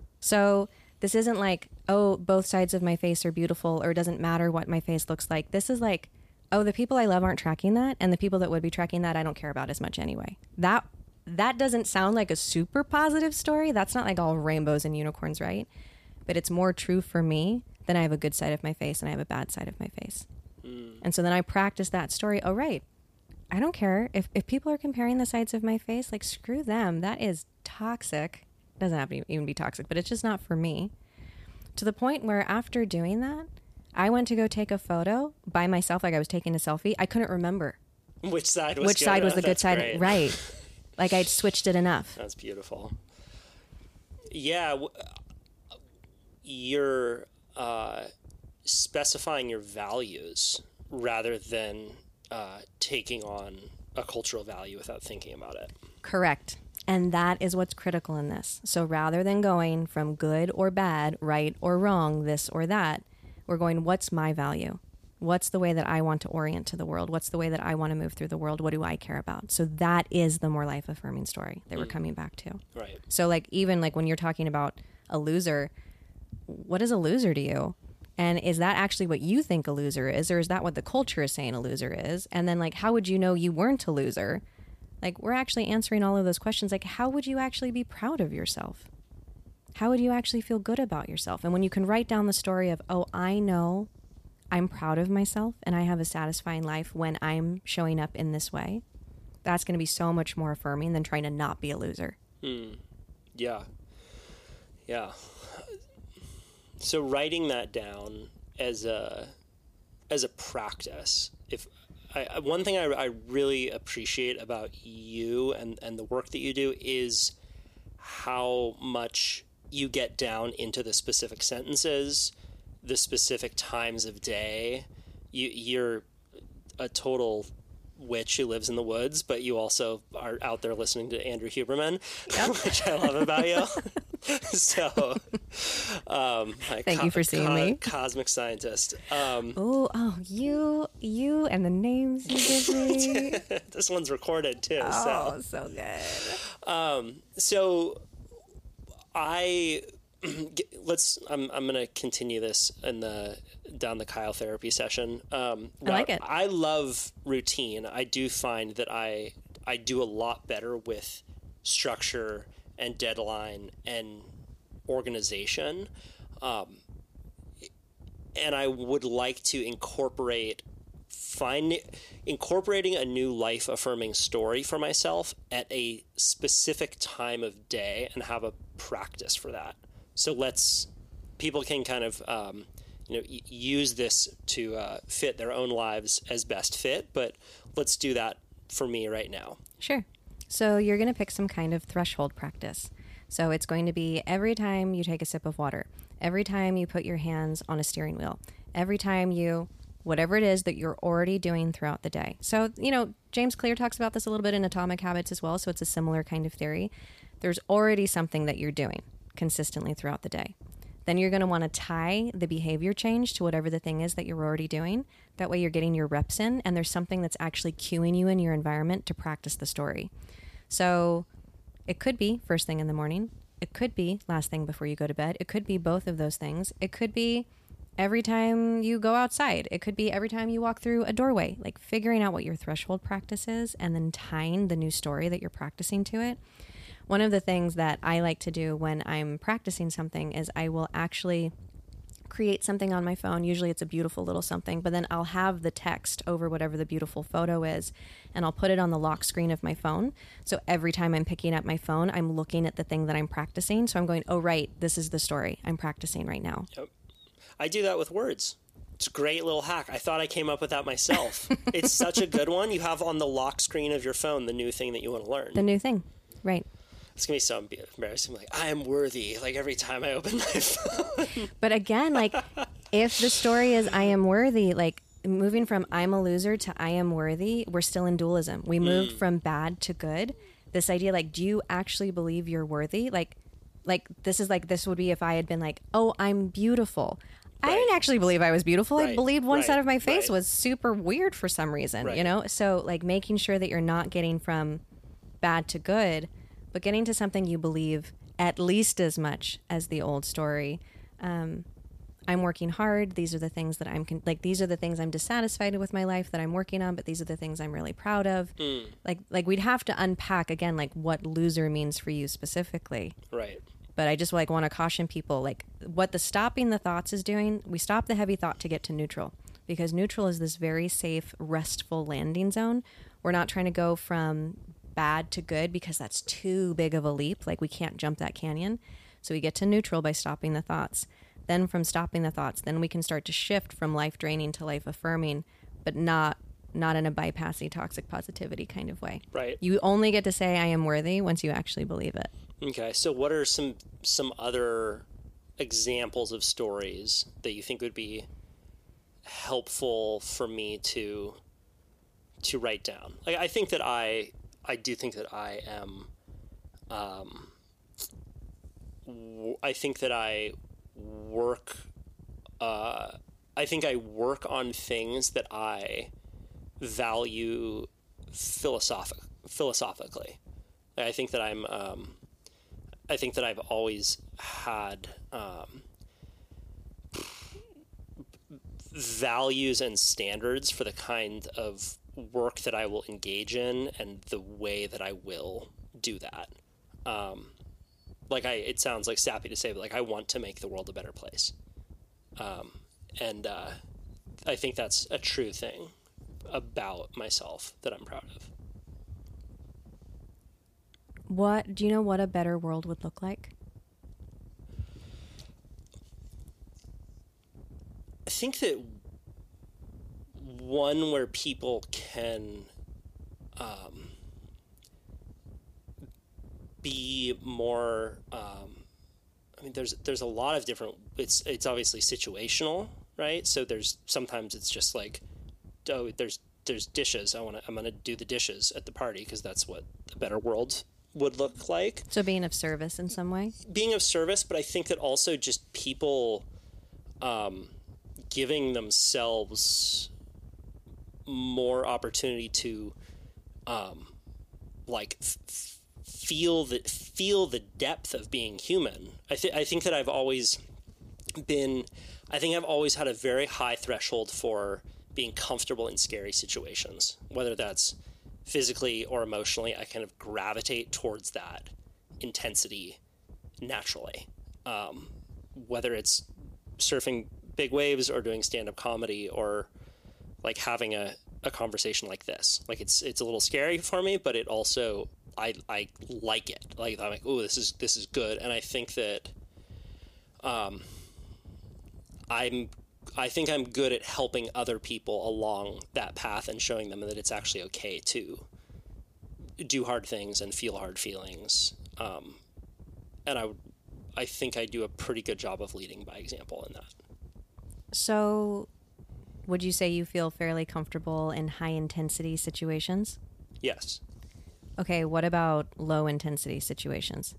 So this isn't like, oh, both sides of my face are beautiful, or it doesn't matter what my face looks like. This is like, oh, the people I love aren't tracking that, and the people that would be tracking that I don't care about as much anyway. That that doesn't sound like a super positive story. That's not like all rainbows and unicorns, right? But it's more true for me than I have a good side of my face and I have a bad side of my face. Mm. And so then I practice that story. Oh, right. I don't care. If, if people are comparing the sides of my face, like, screw them. That is toxic. It doesn't have to even be toxic, but it's just not for me. To the point where after doing that, I went to go take a photo by myself, like I was taking a selfie. I couldn't remember which side was which good. side was the good That's side, great. right? Like I'd switched it enough. That's beautiful. Yeah, w- you're uh, specifying your values rather than uh, taking on a cultural value without thinking about it. Correct. And that is what's critical in this. So rather than going from good or bad, right or wrong, this or that, we're going, what's my value? What's the way that I want to orient to the world? What's the way that I want to move through the world? What do I care about? So that is the more life-affirming story that mm. we're coming back to. Right. So like even like when you're talking about a loser, what is a loser to you? And is that actually what you think a loser is? Or is that what the culture is saying a loser is? And then like, how would you know you weren't a loser? Like we're actually answering all of those questions. Like how would you actually be proud of yourself? How would you actually feel good about yourself? And when you can write down the story of, oh, I know I'm proud of myself and I have a satisfying life when I'm showing up in this way, that's going to be so much more affirming than trying to not be a loser. Hmm. Yeah. Yeah. So writing that down as a as a practice, if I, one thing I, I really appreciate about you and, and the work that you do is how much you get down into the specific sentences, the specific times of day. You, you're a total witch who lives in the woods, but you also are out there listening to Andrew Huberman, yep. which I love about you. So, um, thank co- you for seeing co- me, cosmic scientist. Um, oh, oh, you, you, and the names you give me. This one's recorded too. Oh, so, so good. Um, so I. Let's. I'm. I'm going to continue this in the down the Kyle therapy session. Um, I like it. I love routine. I do find that I I do a lot better with structure and deadline and organization, um, and I would like to incorporate find incorporating a new life affirming story for myself at a specific time of day and have a practice for that. So let's, people can kind of, um, you know, y- use this to uh, fit their own lives as best fit, but let's do that for me right now. Sure. So you're going to pick some kind of threshold practice. So it's going to be every time you take a sip of water, every time you put your hands on a steering wheel, every time you, whatever it is that you're already doing throughout the day. So, you know, James Clear talks about this a little bit in Atomic Habits as well, so it's a similar kind of theory. There's already something that you're doing consistently throughout the day. Then you're going to want to tie the behavior change to whatever the thing is that you're already doing. That way you're getting your reps in and there's something that's actually cueing you in your environment to practice the story. So it could be first thing in the morning. It could be last thing before you go to bed. It could be both of those things. It could be every time you go outside. It could be every time you walk through a doorway, like figuring out what your threshold practice is and then tying the new story that you're practicing to it. One of the things that I like to do when I'm practicing something is I will actually create something on my phone. Usually it's a beautiful little something, but then I'll have the text over whatever the beautiful photo is, and I'll put it on the lock screen of my phone. So every time I'm picking up my phone, I'm looking at the thing that I'm practicing. So I'm going, oh, right, this is the story I'm practicing right now. Yep. I do that with words. It's a great little hack. I thought I came up with that myself. It's such a good one. You have on the lock screen of your phone the new thing that you want to learn. The new thing, right. It's going to be so embarrassing. Like, I am worthy. Like, every time I open my phone. But again, like, if the story is I am worthy, like, moving from I'm a loser to I am worthy, we're still in dualism. We moved mm. from bad to good. This idea, like, do you actually believe you're worthy? Like, like this is like, this would be if I had been like, oh, I'm beautiful. Right. I didn't actually believe I was beautiful. Right. I believed one right. side of my face right. was super weird for some reason, right. you know? So, like, making sure that you're not getting from bad to good, but getting to something you believe at least as much as the old story. Um, I'm working hard. These are the things that I'm con- like. These are the things I'm dissatisfied with my life that I'm working on. But these are the things I'm really proud of. Mm. Like, like we'd have to unpack again, like what loser means for you specifically. Right. But I just like want to caution people, like what the stopping the thoughts is doing. We stop the heavy thought to get to neutral, because neutral is this very safe, restful landing zone. We're not trying to go from bad to good because that's too big of a leap. Like, we can't jump that canyon. So we get to neutral by stopping the thoughts. Then from stopping the thoughts, then we can start to shift from life draining to life affirming, but not not in a bypassy toxic positivity kind of way. Right. You only get to say I am worthy once you actually believe it. Okay. So what are some some other examples of stories that you think would be helpful for me to to write down. Like, I think that I I do think that I am um w- I think that I work uh I think I work on things that I value philosophic philosophically. I think that I'm um I think that I've always had um values and standards for the kind of work that I will engage in and the way that I will do that. Um, like I, it sounds like sappy to say, but like I want to make the world a better place. Um, and uh, I think that's a true thing about myself that I'm proud of. What do you know what a better world would look like? I think that one where people can um, be more. Um, I mean, there's there's a lot of different. It's it's obviously situational, right? So there's sometimes it's just like, oh, there's there's dishes. I want to I'm gonna do the dishes at the party because that's what a better world would look like. So being of service in some way. Being of service, but I think that also just people. Um, giving themselves more opportunity to um, like f- feel the feel the depth of being human. I think I think that I've always been I think I've always had a very high threshold for being comfortable in scary situations, whether that's physically or emotionally. I kind of gravitate towards that intensity naturally, um, whether it's surfing big waves or doing stand-up comedy or like having a, a conversation like this. Like it's it's a little scary for me, but it also I I like it. Like I'm like, oh, this is this is good. And I think that um I'm I think I'm good at helping other people along that path and showing them that it's actually okay to do hard things and feel hard feelings. Um and I I think I do a pretty good job of leading by example in that. So, would you say you feel fairly comfortable in high intensity situations? Yes. Okay, what about low intensity situations?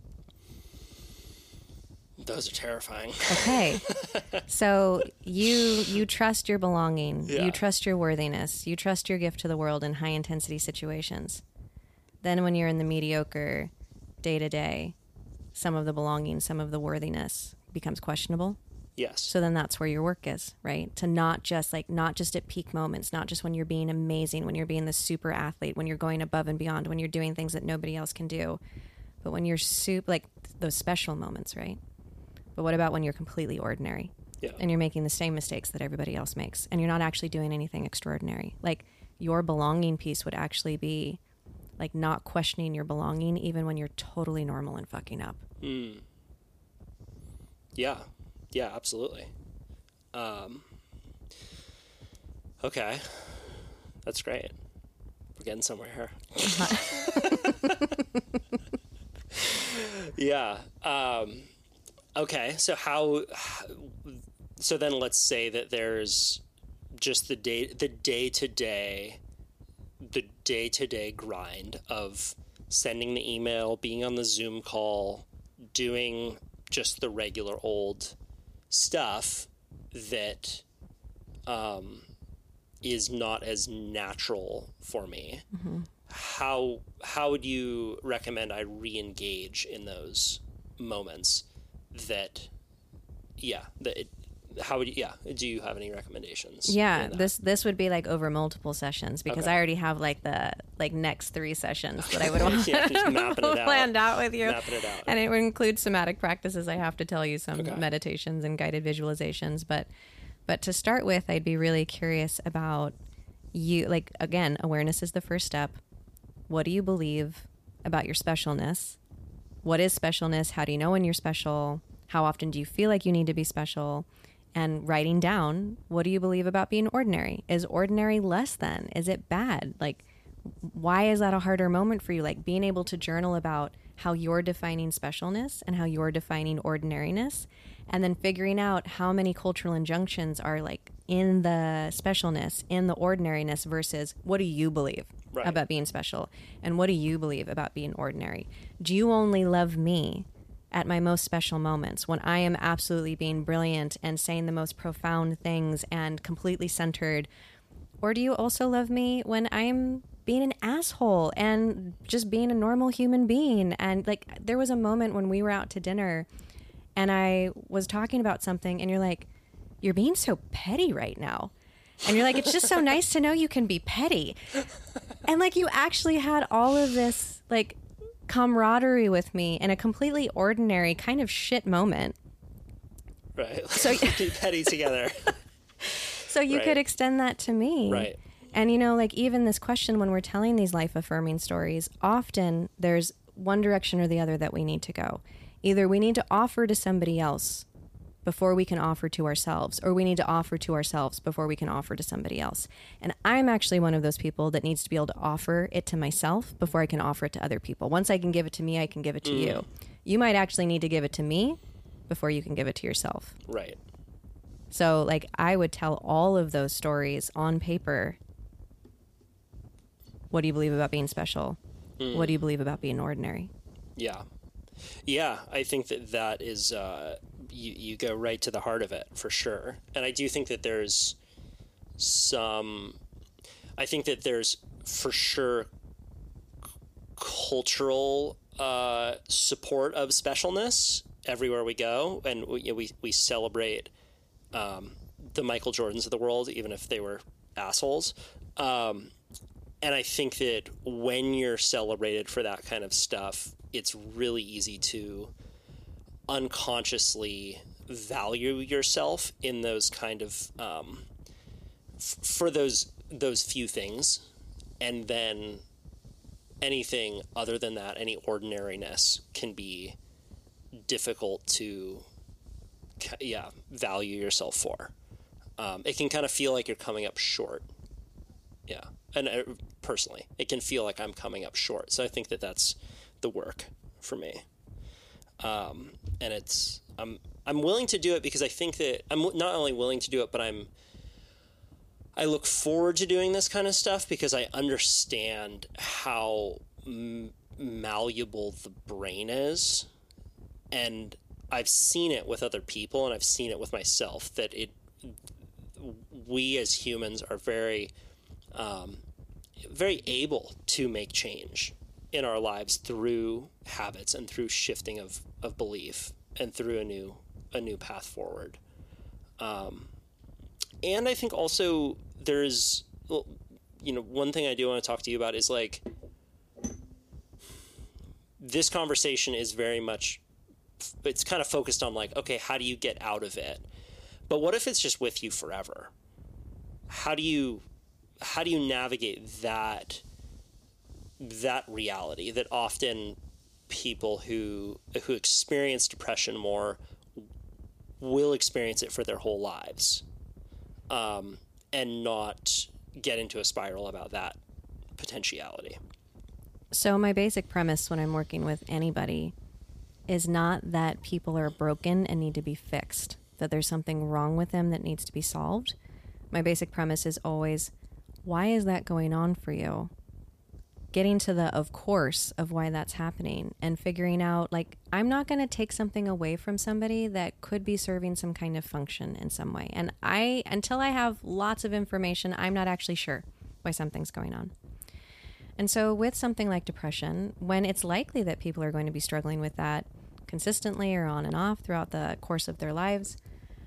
Those are terrifying. Okay. So, you you trust your belonging, Yeah. you trust your worthiness, you trust your gift to the world in high intensity situations. Then when you're in the mediocre day to day, some of the belonging, some of the worthiness becomes questionable. Yes. So then that's where your work is, right? To not just like, not just at peak moments, not just when you're being amazing, when you're being the super athlete, when you're going above and beyond, when you're doing things that nobody else can do, but when you're super, like those special moments, right? But what about when you're completely ordinary? Yeah. And you're making the same mistakes that everybody else makes and you're not actually doing anything extraordinary? Like your belonging piece would actually be like not questioning your belonging even when you're totally normal and fucking up. Mm. Yeah. Yeah, absolutely. Um, okay. That's great. We're getting somewhere here. Yeah. Um, okay. So how, so then let's say that there's just the day, the day to day, the day to day grind of sending the email, being on the Zoom call, doing just the regular old stuff that um, is not as natural for me. Mm-hmm. How how would you recommend I re-engage in those moments? That, yeah, that it, how would you, yeah? Do you have any recommendations? Yeah, this this would be like over multiple sessions because Okay. I already have like the like next three sessions that I would want Yeah, just mapping it out. planned out with you, Mapping it out. and it would include somatic practices. I have to tell you some Okay. meditations and guided visualizations, but but to start with, I'd be really curious about you. Like again, awareness is the first step. What do you believe about your specialness? What is specialness? How do you know when you're special? How often do you feel like you need to be special? And writing down, what do you believe about being ordinary? Is ordinary less than? Is it bad? Like, why is that a harder moment for you? Like being able to journal about how you're defining specialness and how you're defining ordinariness, and then figuring out how many cultural injunctions are like in the specialness, in the ordinariness, versus what do you believe Right. about being special? And what do you believe about being ordinary? Do you only love me at my most special moments when I am absolutely being brilliant and saying the most profound things and completely centered? Or do you also love me when I'm being an asshole and just being a normal human being? And like, there was a moment when we were out to dinner and I was talking about something and you're like, you're being so petty right now. And you're like, it's just so nice to know you can be petty. And like, you actually had all of this like camaraderie with me in a completely ordinary kind of shit moment. Right. So be petty together. So you Right. could extend that to me. Right. And, you know, like even this question, when we're telling these life affirming stories, often there's one direction or the other that we need to go. Either we need to offer to somebody else before we can offer to ourselves, or we need to offer to ourselves before we can offer to somebody else. And I'm actually one of those people that needs to be able to offer it to myself before I can offer it to other people. Once I can give it to me, I can give it to Mm. you. You might actually need to give it to me before you can give it to yourself. Right. So, like, I would tell all of those stories on paper. What do you believe about being special? Mm. What do you believe about being ordinary? Yeah. Yeah, I think that that is, uh, you, you go right to the heart of it, for sure. And I do think that there's some, I think that there's for sure cultural uh, support of specialness everywhere we go. And we, you know, we, we celebrate um, the Michael Jordans of the world, even if they were assholes. Um, and I think that when you're celebrated for that kind of stuff, it's really easy to unconsciously value yourself in those kind of um, f- for those those few things, and then anything other than that, any ordinariness, can be difficult to yeah value yourself for. Um, it can kind of feel like you're coming up short. Yeah, and uh, personally, it can feel like I'm coming up short. So I think that that's the work for me. Um, and it's, I'm, I'm willing to do it because I think that I'm not only willing to do it, but I'm, I look forward to doing this kind of stuff because I understand how m- malleable the brain is. And I've seen it with other people and I've seen it with myself that it, we as humans are very, um, very able to make change in our lives through habits and through shifting of, of belief and through a new a new path forward. Um, and I think also there's, well, you know, one thing I do want to talk to you about is like, this conversation is very much, it's kind of focused on like, okay, how do you get out of it? But what if it's just with you forever? How do you, how do you navigate that that reality that often people who who experience depression more will experience it for their whole lives, um, and not get into a spiral about that potentiality? So my basic premise when I'm working with anybody is not that people are broken and need to be fixed, that there's something wrong with them that needs to be solved. My basic premise is always, why is that going on for you? Getting to the of course of why that's happening and figuring out, like, I'm not going to take something away from somebody that could be serving some kind of function in some way. And I, until I have lots of information, I'm not actually sure why something's going on. And so with something like depression, when it's likely that people are going to be struggling with that consistently or on and off throughout the course of their lives,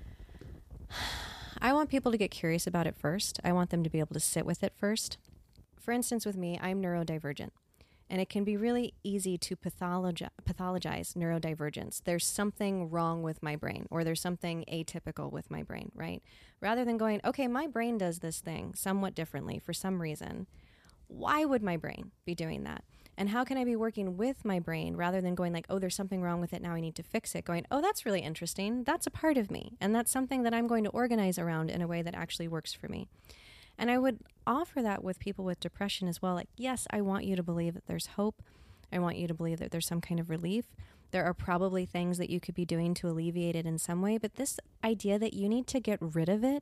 I want people to get curious about it first. I want them to be able to sit with it first. For instance, with me, I'm neurodivergent, and it can be really easy to pathologi- pathologize neurodivergence. There's something wrong with my brain, or there's something atypical with my brain, right? Rather than going, okay, my brain does this thing somewhat differently for some reason. Why would my brain be doing that? And how can I be working with my brain rather than going like, oh, there's something wrong with it, now I need to fix it. Going, oh, that's really interesting. That's a part of me. And that's something that I'm going to organize around in a way that actually works for me. And I would offer that with people with depression as well. Like, yes, I want you to believe that there's hope. I want you to believe that there's some kind of relief. There are probably things that you could be doing to alleviate it in some way. But this idea that you need to get rid of it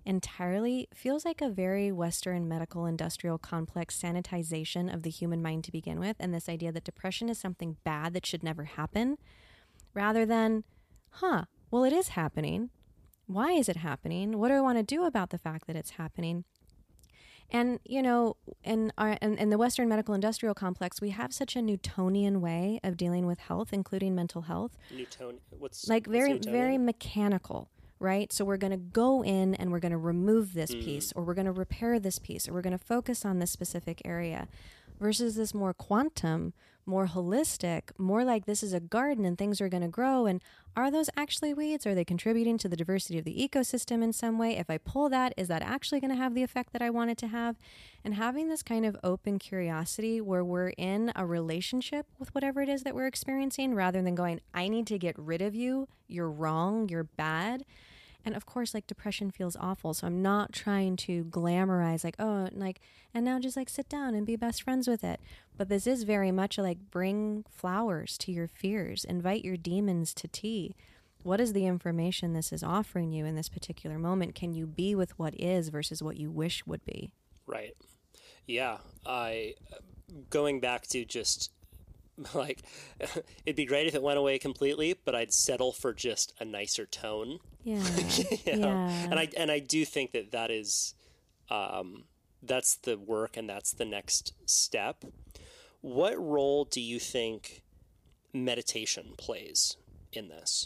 entirely feels like a very Western medical industrial complex sanitization of the human mind to begin with, and this idea that depression is something bad that should never happen, rather than, huh, well, it is happening. Why is it happening? What do I want to do about the fact that it's happening? And, you know, in, our, in, in the Western medical industrial complex, we have such a Newtonian way of dealing with health, including mental health. Newton, what's like what's very, Newtonian? very mechanical, right? So we're going to go in and we're going to remove this Mm. piece, or we're going to repair this piece, or we're going to focus on this specific area, versus this more quantum, more holistic, more like this is a garden and things are going to grow. And are those actually weeds? Are they contributing to the diversity of the ecosystem in some way? If I pull that, is that actually going to have the effect that I want it to have? And having this kind of open curiosity where we're in a relationship with whatever it is that we're experiencing, rather than going, I need to get rid of you. You're wrong. You're bad. And of course, like, depression feels awful. So I'm not trying to glamorize like, oh, like, and now just like sit down and be best friends with it. But this is very much like, bring flowers to your fears, invite your demons to tea. What is the information this is offering you in this particular moment? Can you be with what is versus what you wish would be? Right. Yeah. I, going back to just like, it'd be great if it went away completely, but I'd settle for just a nicer tone. Yeah. You know? Yeah. And I, and I do think that that is, um, that's the work and that's the next step. What role do you think meditation plays in this?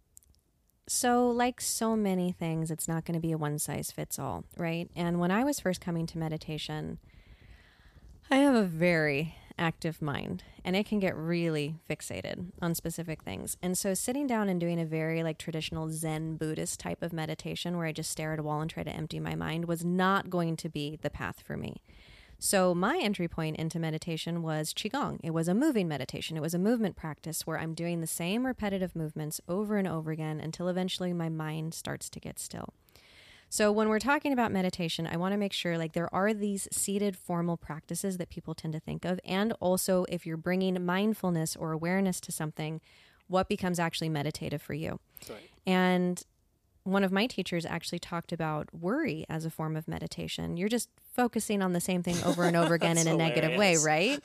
So, like so many things, it's not going to be a one size fits all, right? And when I was first coming to meditation, I have a very active mind, and it can get really fixated on specific things. And so sitting down and doing a very like traditional Zen Buddhist type of meditation where I just stare at a wall and try to empty my mind was not going to be the path for me. So my entry point into meditation was Qigong. It was a moving meditation. It was a movement practice where I'm doing the same repetitive movements over and over again until eventually my mind starts to get still. So when we're talking about meditation, I want to make sure like there are these seated formal practices that people tend to think of. And also, if you're bringing mindfulness or awareness to something, what becomes actually meditative for you? Right. And one of my teachers actually talked about worry as a form of meditation. You're just focusing on the same thing over and over again in a negative way, hilarious. right?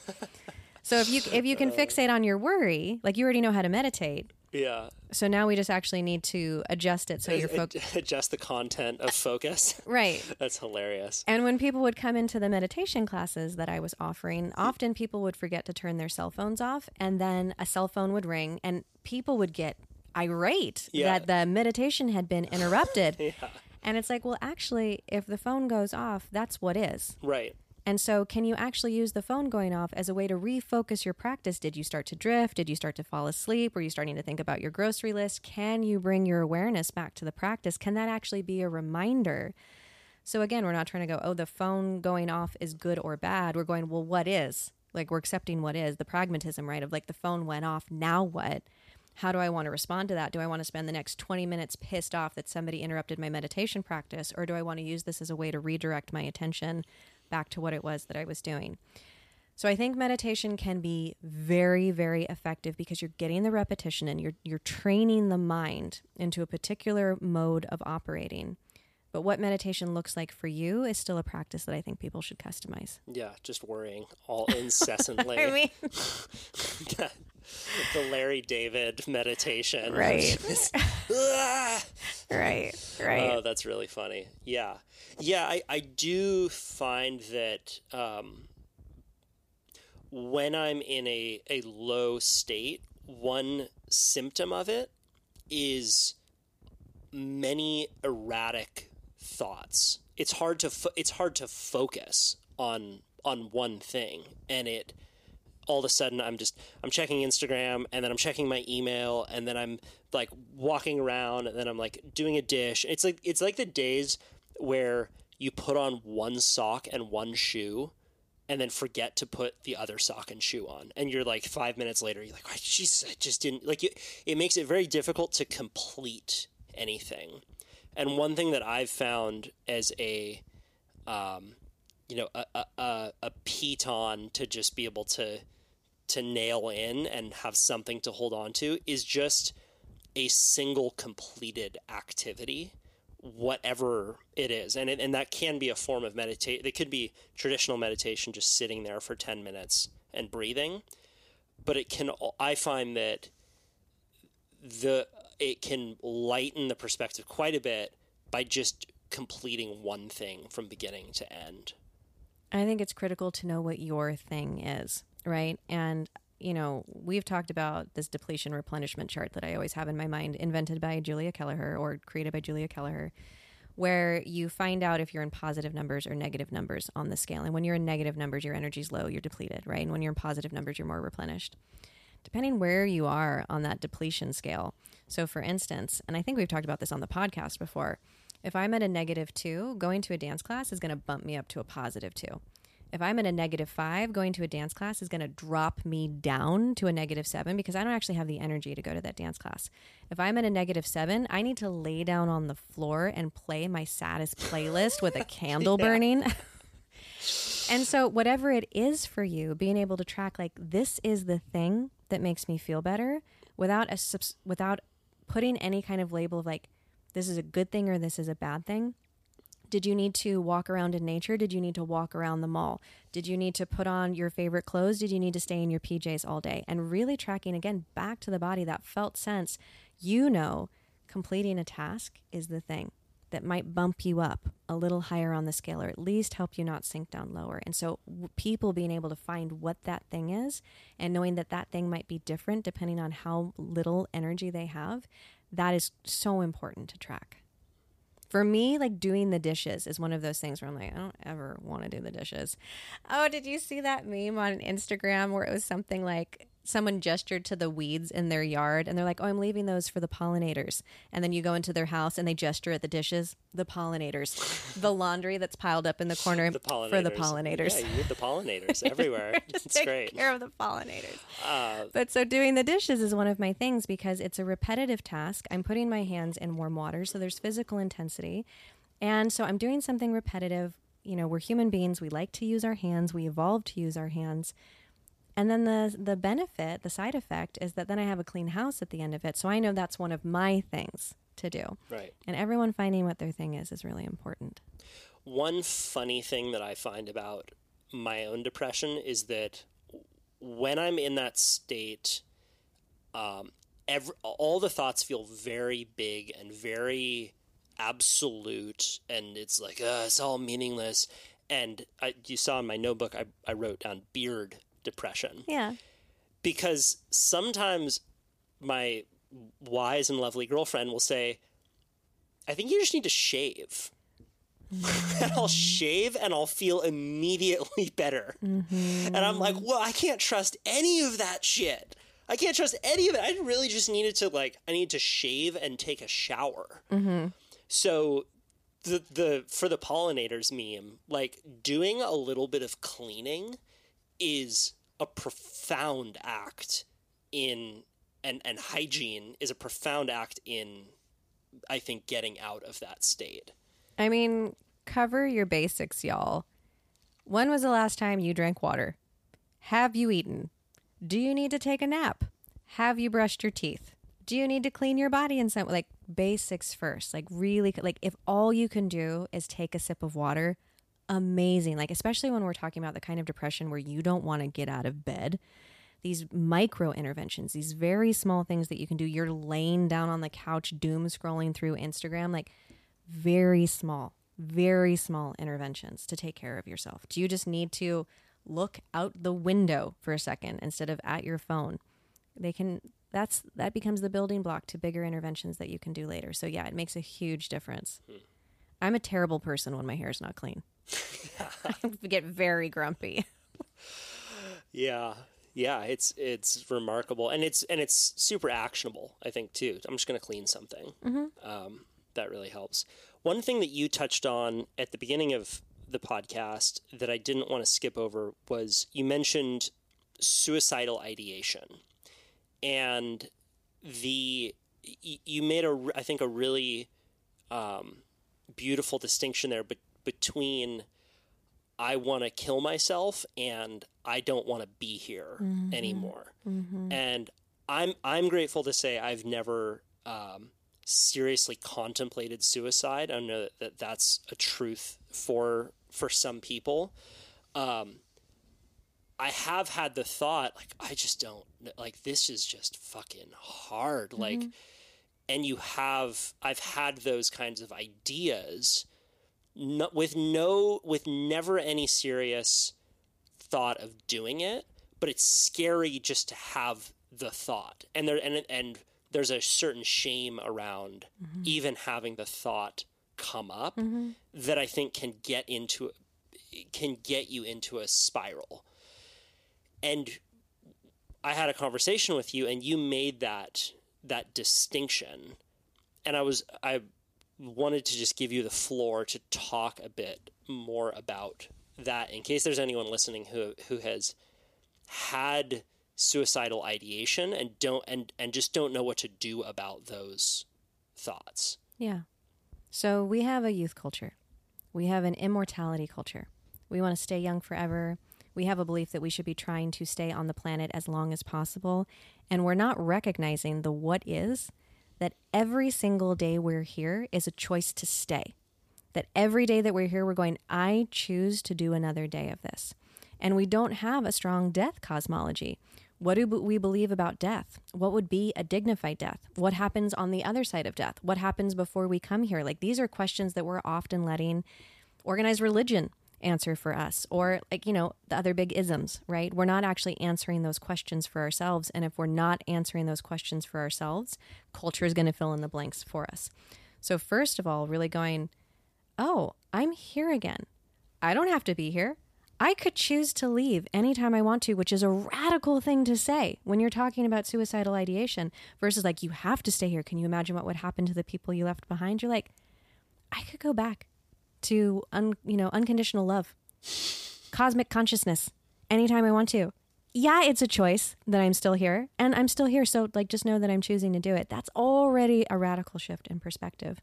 So if you if you can fixate on your worry, like you already know how to meditate. Yeah. So now we just actually need to adjust it so you're focused. Adjust the content of focus. Right. That's hilarious. And when people would come into the meditation classes that I was offering, often people would forget to turn their cell phones off, and then a cell phone would ring and people would get irate Yeah. that the meditation had been interrupted. Yeah. And it's like, well, actually, if the phone goes off, that's what is. Right. And so can you actually use the phone going off as a way to refocus your practice? Did you start to drift? Did you start to fall asleep? Were you starting to think about your grocery list? Can you bring your awareness back to the practice? Can that actually be a reminder? So again, we're not trying to go, oh, the phone going off is good or bad. We're going, well, what is? Like, we're accepting what is, the pragmatism, right? Of like, the phone went off, now what? How do I want to respond to that? Do I want to spend the next twenty minutes pissed off that somebody interrupted my meditation practice? Or do I want to use this as a way to redirect my attention back to what it was that I was doing? So I think meditation can be very, very effective because you're getting the repetition and you're you're training the mind into a particular mode of operating. But what meditation looks like for you is still a practice that I think people should customize. Yeah, just worrying all incessantly. I mean, the Larry David meditation. Right. Ah! right, right. Oh, that's really funny. Yeah. Yeah, I, I do find that um, when I'm in a, a low state, one symptom of it is many erratic thoughts. It's hard to fo- it's hard to focus on on one thing, and it all of a sudden I'm just I'm checking Instagram, and then I'm checking my email, and then I'm like walking around, and then I'm like doing a dish. It's like it's like the days where you put on one sock and one shoe and then forget to put the other sock and shoe on, and you're like five minutes later you're like, oh, jeez, I just didn't like it. It makes it very difficult to complete anything. And one thing that I've found as a, um, you know, a, a, a, a piton to just be able to to nail in and have something to hold on to is just a single completed activity whatever it is. And it, and that can be a form of meditation. It could be traditional meditation, just sitting there for ten minutes and breathing. But it can, I find that the, it can lighten the perspective quite a bit by just completing one thing from beginning to end. I think it's critical to know what your thing is, right? And, you know, we've talked about this depletion replenishment chart that I always have in my mind, invented by Julia Kelleher or created by Julia Kelleher, where you find out if you're in positive numbers or negative numbers on the scale. And when you're in negative numbers, your energy's low, you're depleted, right? And when you're in positive numbers, you're more replenished. Depending where you are on that depletion scale. So for instance, and I think we've talked about this on the podcast before, if I'm at a negative two, going to a dance class is going to bump me up to a positive two. If I'm at a negative five, going to a dance class is going to drop me down to a negative seven because I don't actually have the energy to go to that dance class. If I'm at a negative seven, I need to lay down on the floor and play my saddest playlist with a candle yeah. burning. And so whatever it is for you, being able to track like, this is the thing that makes me feel better without a without putting any kind of label of like, this is a good thing or this is a bad thing. Did you need to walk around in nature? Did you need to walk around the mall? Did you need to put on your favorite clothes? Did you need to stay in your P Js all day? And really tracking, again, back to the body, that felt sense. You know, completing a task is the thing that might bump you up a little higher on the scale or at least help you not sink down lower. And so w- people being able to find what that thing is and knowing that that thing might be different depending on how little energy they have, that is so important to track. For me, like doing the dishes is one of those things where I'm like, I don't ever want to do the dishes. Oh, did you see that meme on Instagram where it was something like someone gestured to the weeds in their yard and they're like, oh, I'm leaving those for the pollinators. And then you go into their house and they gesture at the dishes, the pollinators, the laundry that's piled up in the corner the for the pollinators. Yeah, you need the pollinators everywhere. Just it's take great. care of the pollinators. Uh, but so doing the dishes is one of my things because it's a repetitive task. I'm putting my hands in warm water, so there's physical intensity. And so I'm doing something repetitive. You know, we're human beings. We like to use our hands. We evolved to use our hands. And then the the benefit, the side effect, is that then I have a clean house at the end of it. So I know that's one of my things to do. Right. And everyone finding what their thing is is really important. One funny thing that I find about my own depression is that when I'm in that state, um, every, all the thoughts feel very big and very absolute. And it's like, uh, it's all meaningless. And I, you saw in my notebook, I, I wrote down beard depression. Yeah. Because sometimes my wise and lovely girlfriend will say, I think you just need to shave. Mm-hmm. And I'll shave and I'll feel immediately better. Mm-hmm. And I'm like, well, I can't trust any of that shit. I can't trust any of it. I really just needed to like, I need to shave and take a shower. Mm-hmm. So the, the, for the pollinators meme, like doing a little bit of cleaning is a profound act in, and, and hygiene is a profound act in, I think, getting out of that state. I mean, cover your basics, y'all. When was the last time you drank water? Have you eaten? Do you need to take a nap? Have you brushed your teeth? Do you need to clean your body in some, like, basics first? Like, really, like, if all you can do is take a sip of water, amazing. Like, especially when we're talking about the kind of depression where you don't want to get out of bed. These micro interventions, these very small things that you can do. You're laying down on the couch, doom scrolling through Instagram, like very small, very small interventions to take care of yourself. Do you just need to look out the window for a second instead of at your phone? They can, that's, that becomes the building block to bigger interventions that you can do later. So yeah, it makes a huge difference. Hmm. I'm a terrible person when my hair is not clean. I get very grumpy. Yeah. Yeah, it's it's remarkable, and it's and it's super actionable, I think, too. I'm just going to clean something. Mm-hmm. Um, that really helps. One thing that you touched on at the beginning of the podcast that I didn't want to skip over was you mentioned suicidal ideation, and the you made a I think a really um, beautiful distinction there, but between I want to kill myself and I don't want to be here mm-hmm. anymore. Mm-hmm. And I'm I'm grateful to say I've never um, seriously contemplated suicide. I know that, that that's a truth for for some people. Um, I have had the thought, like, I just don't, like, this is just fucking hard. Mm-hmm. Like, and you have, I've had those kinds of ideas no, with no, with never any serious thought of doing it, but it's scary just to have the thought. And there, and, and there's a certain shame around mm-hmm. even having the thought come up mm-hmm. that I think can get into, can get you into a spiral. And I had a conversation with you, and you made that that distinction. And I was I wanted to just give you the floor to talk a bit more about that, in case there's anyone listening who who has had suicidal ideation and don't and, and just don't know what to do about those thoughts. Yeah. So we have a youth culture. We have an immortality culture. We want to stay young forever. We have a belief that we should be trying to stay on the planet as long as possible. And we're not recognizing the what is, that every single day we're here is a choice to stay. That every day that we're here, we're going, I choose to do another day of this. And we don't have a strong death cosmology. What do we believe about death? What would be a dignified death? What happens on the other side of death? What happens before we come here? Like, these are questions that we're often letting organized religion answer for us, or, like, you know, the other big isms, right? We're not actually answering those questions for ourselves. And if we're not answering those questions for ourselves, culture is going to fill in the blanks for us. So first of all, really going, oh, I'm here again. I don't have to be here. I could choose to leave anytime I want to, which is a radical thing to say when you're talking about suicidal ideation versus like, you have to stay here. Can you imagine what would happen to the people you left behind? You're like, I could go back to un, you know, unconditional love, cosmic consciousness, anytime I want to. Yeah, it's a choice that I'm still here, and I'm still here. So, like, just know that I'm choosing to do it. That's already a radical shift in perspective.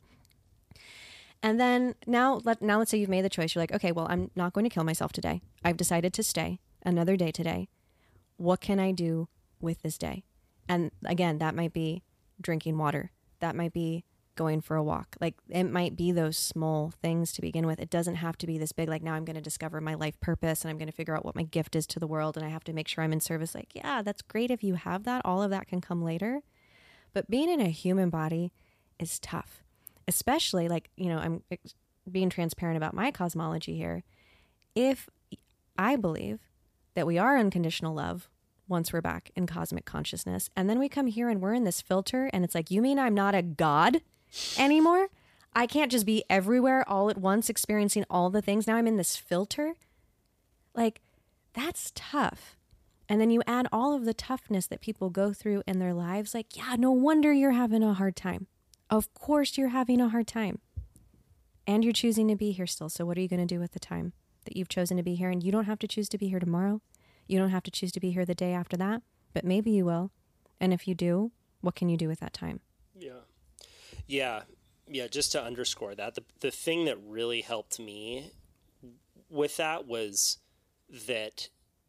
And then now, let, now let's say you've made the choice. You're like, okay, well, I'm not going to kill myself today. I've decided to stay another day today. What can I do with this day? And again, that might be drinking water. That might be going for a walk. Like, it might be those small things to begin with. It doesn't have to be this big, like, now I'm going to discover my life purpose and I'm going to figure out what my gift is to the world and I have to make sure I'm in service. Like, yeah, that's great if you have that. All of that can come later. But being in a human body is tough, especially, like, you know, I'm being transparent about my cosmology here. If I believe that we are unconditional love once we're back in cosmic consciousness, and then we come here and we're in this filter and it's like, you mean I'm not a god anymore? I can't just be everywhere all at once experiencing all the things. Now I'm in this filter. Like, that's tough. And then you add all of the toughness that people go through in their lives. Like, yeah, no wonder you're having a hard time. Of course you're having a hard time. And you're choosing to be here still. So what are you going to do with the time that you've chosen to be here? And you don't have to choose to be here tomorrow. You don't have to choose to be here the day after that. But maybe you will. And if you do, what can you do with that time? Yeah. Yeah. Yeah. Just to underscore that, the the thing that really helped me with that was that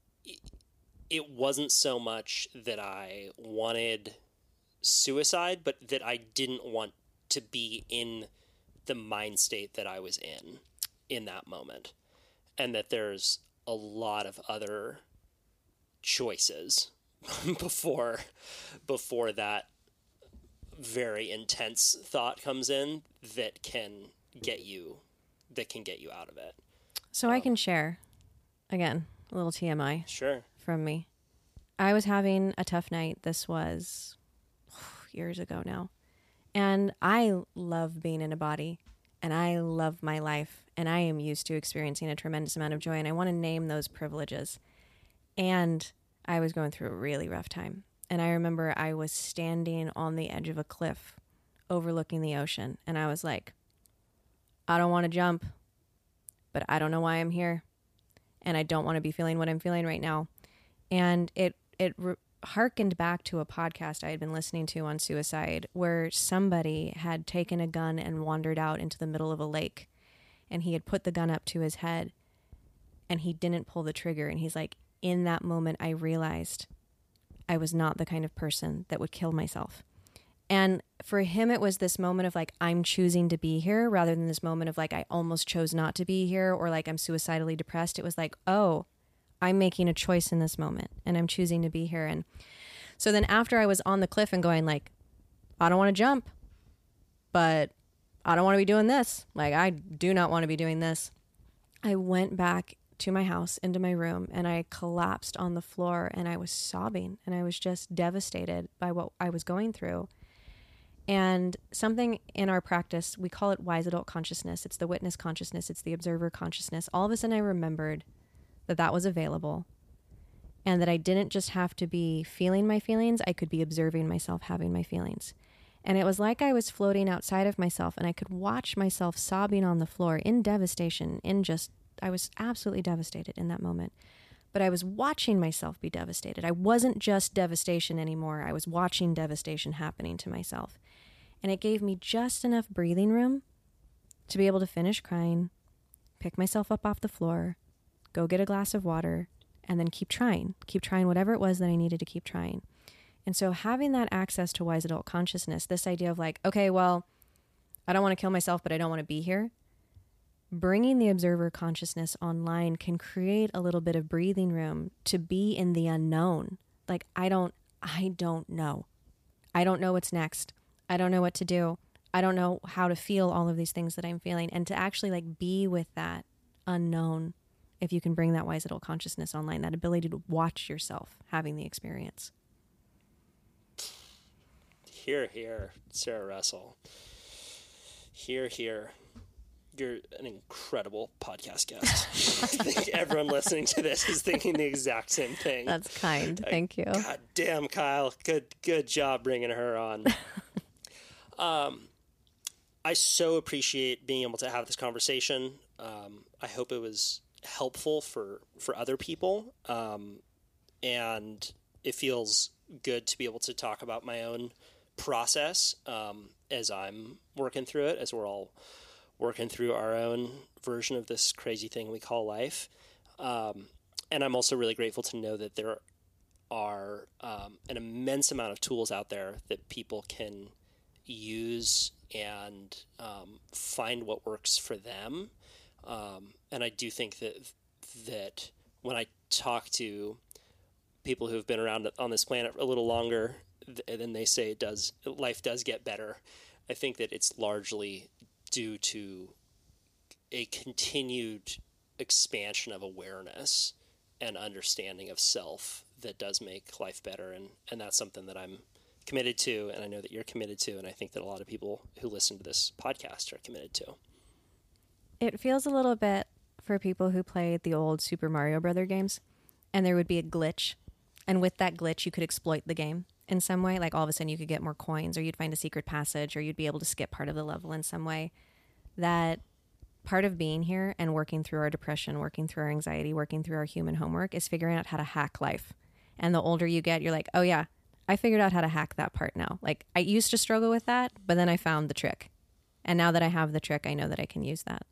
it wasn't so much that I wanted suicide, but that I didn't want to be in the mind state that I was in, in that moment. And that there's a lot of other choices before, before that very intense thought comes in that can get you, that can get you out of it. So um, I can share, again, a little T M I. Sure. From me. I was having a tough night. This was years ago now. And I love being in a body and I love my life and I am used to experiencing a tremendous amount of joy and I want to name those privileges. And I was going through a really rough time. And I remember I was standing on the edge of a cliff overlooking the ocean. And I was like, I don't want to jump, but I don't know why I'm here. And I don't want to be feeling what I'm feeling right now. And it, it re- harkened back to a podcast I had been listening to on suicide where somebody had taken a gun and wandered out into the middle of a lake. And he had put the gun up to his head and he didn't pull the trigger. And he's like, in that moment, I realized I was not the kind of person that would kill myself. And for him, it was this moment of like, I'm choosing to be here rather than this moment of like, I almost chose not to be here or like I'm suicidally depressed. It was like, oh, I'm making a choice in this moment and I'm choosing to be here. And so then after I was on the cliff and going like, I don't want to jump, but I don't want to be doing this. Like, I do not want to be doing this. I went back to my house, into my room, and I collapsed on the floor and I was sobbing and I was just devastated by what I was going through. And something in our practice, we call it wise adult consciousness. It's the witness consciousness. It's the observer consciousness. All of a sudden I remembered that that was available and that I didn't just have to be feeling my feelings. I could be observing myself having my feelings. And it was like I was floating outside of myself and I could watch myself sobbing on the floor in devastation, in just, I was absolutely devastated in that moment. But I was watching myself be devastated. I wasn't just devastation anymore. I was watching devastation happening to myself. And it gave me just enough breathing room to be able to finish crying, pick myself up off the floor, go get a glass of water, and then keep trying, keep trying whatever it was that I needed to keep trying. And so having that access to wise adult consciousness, this idea of like, okay, well, I don't want to kill myself, but I don't want to be here. Bringing the observer consciousness online can create a little bit of breathing room to be in the unknown. Like, I don't, I don't know. I don't know what's next. I don't know what to do. I don't know how to feel all of these things that I'm feeling. And to actually like be with that unknown, if you can bring that wise adult consciousness online, that ability to watch yourself having the experience. Hear, hear, Sarah Russell. Hear, hear. You're an incredible podcast guest. I think everyone listening to this is thinking the exact same thing. That's kind. Thank you. God damn, Kyle. Good, good job bringing her on. um, I so appreciate being able to have this conversation. Um, I hope it was helpful for, for other people. Um, and it feels good to be able to talk about my own process um, as I'm working through it, as we're all working through our own version of this crazy thing we call life. Um, and I'm also really grateful to know that there are um, an immense amount of tools out there that people can use and um, find what works for them. Um, and I do think that that when I talk to people who have been around on this planet a little longer, th- then they say it does, life does get better. I think that it's largely due to a continued expansion of awareness and understanding of self that does make life better. And, and that's something that I'm committed to, and I know that you're committed to, and I think that a lot of people who listen to this podcast are committed to. It feels a little bit for people who played the old Super Mario Brother games, and there would be a glitch, and with that glitch you could exploit the game in some way. Like all of a sudden you could get more coins, or you'd find a secret passage, or you'd be able to skip part of the level in some way. That part of being here and working through our depression, working through our anxiety, working through our human homework is figuring out how to hack life. And the older you get, you're like, oh yeah, I figured out how to hack that part now. Like I used to struggle with that, but then I found the trick. And now that I have the trick, I know that I can use that.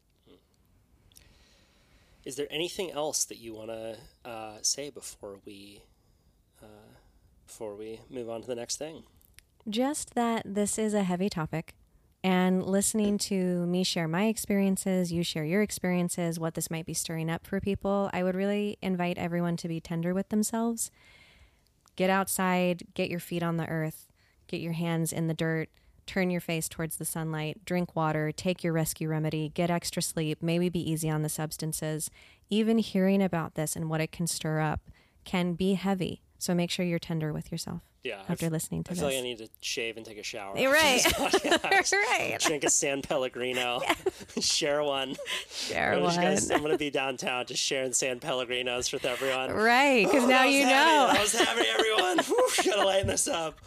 Is there anything else that you want to uh, say before we uh, before we move on to the next thing? Just that this is a heavy topic, and listening to me share my experiences, you share your experiences, what this might be stirring up for people, I would really invite everyone to be tender with themselves. Get outside, get your feet on the earth, get your hands in the dirt, turn your face towards the sunlight, drink water, take your rescue remedy, get extra sleep, maybe be easy on the substances. Even hearing about this and what it can stir up can be heavy. So make sure you're tender with yourself. Yeah, after I've, listeing to I this. feel like I need to shave and take a shower. You're right. Right. Drink a San Pellegrino. Yes. Share one. Share I'm one. Gonna, I'm going to be downtown just sharing San Pellegrinos with everyone. Right, because now you heavy. know. That was heavy, everyone. Whew, gotta lighten this up.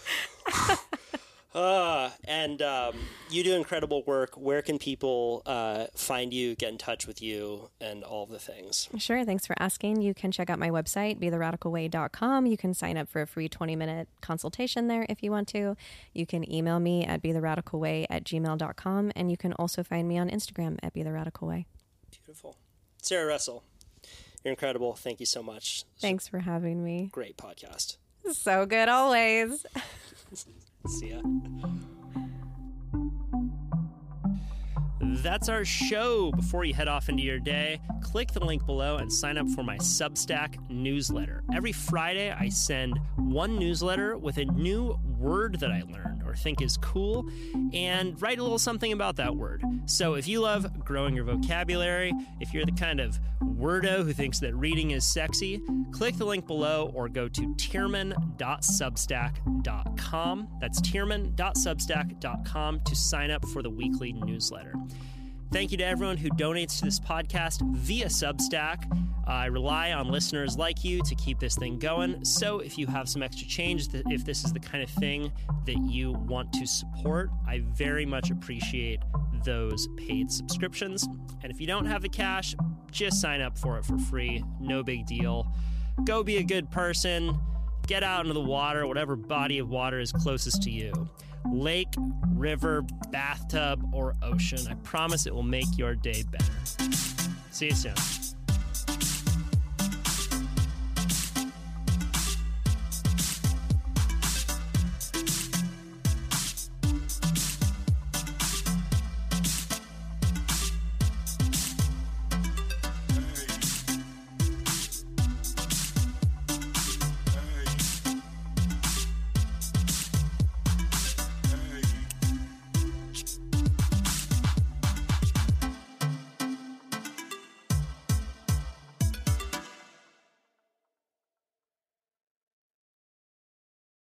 Uh, and um, you do incredible work. Where can people uh, find you, get in touch with you, and all of the things? Sure. Thanks for asking. You can check out my website, be the radical way dot com. You can sign up for a free twenty-minute consultation there if you want to. You can email me at be the radical way at gmail dot com. And you can also find me on Instagram at be the radical way. Beautiful. Sarah Russell, you're incredible. Thank you so much. Thanks for having me. Great podcast. So good always. See ya. that's our show. Before you head off into your day, click the link below and sign up for my Substack newsletter. Every Friday, I send one newsletter with a new word that I learned or think is cool and write a little something about that word. So if you love growing your vocabulary, if you're the kind of wordo who thinks that reading is sexy, click the link below or go to tierman dot substack dot com. That's tierman dot substack dot com to sign up for the weekly newsletter. Thank you to everyone who donates to this podcast via Substack. Uh, I rely on listeners like you to keep this thing going. So if you have some extra change, if this is the kind of thing that you want to support, I very much appreciate those paid subscriptions. And if you don't have the cash, just sign up for it for free. No big deal. Go be a good person. Get out into the water, whatever body of water is closest to you. Lake, river, bathtub, or ocean. I promise it will make your day better. See you soon.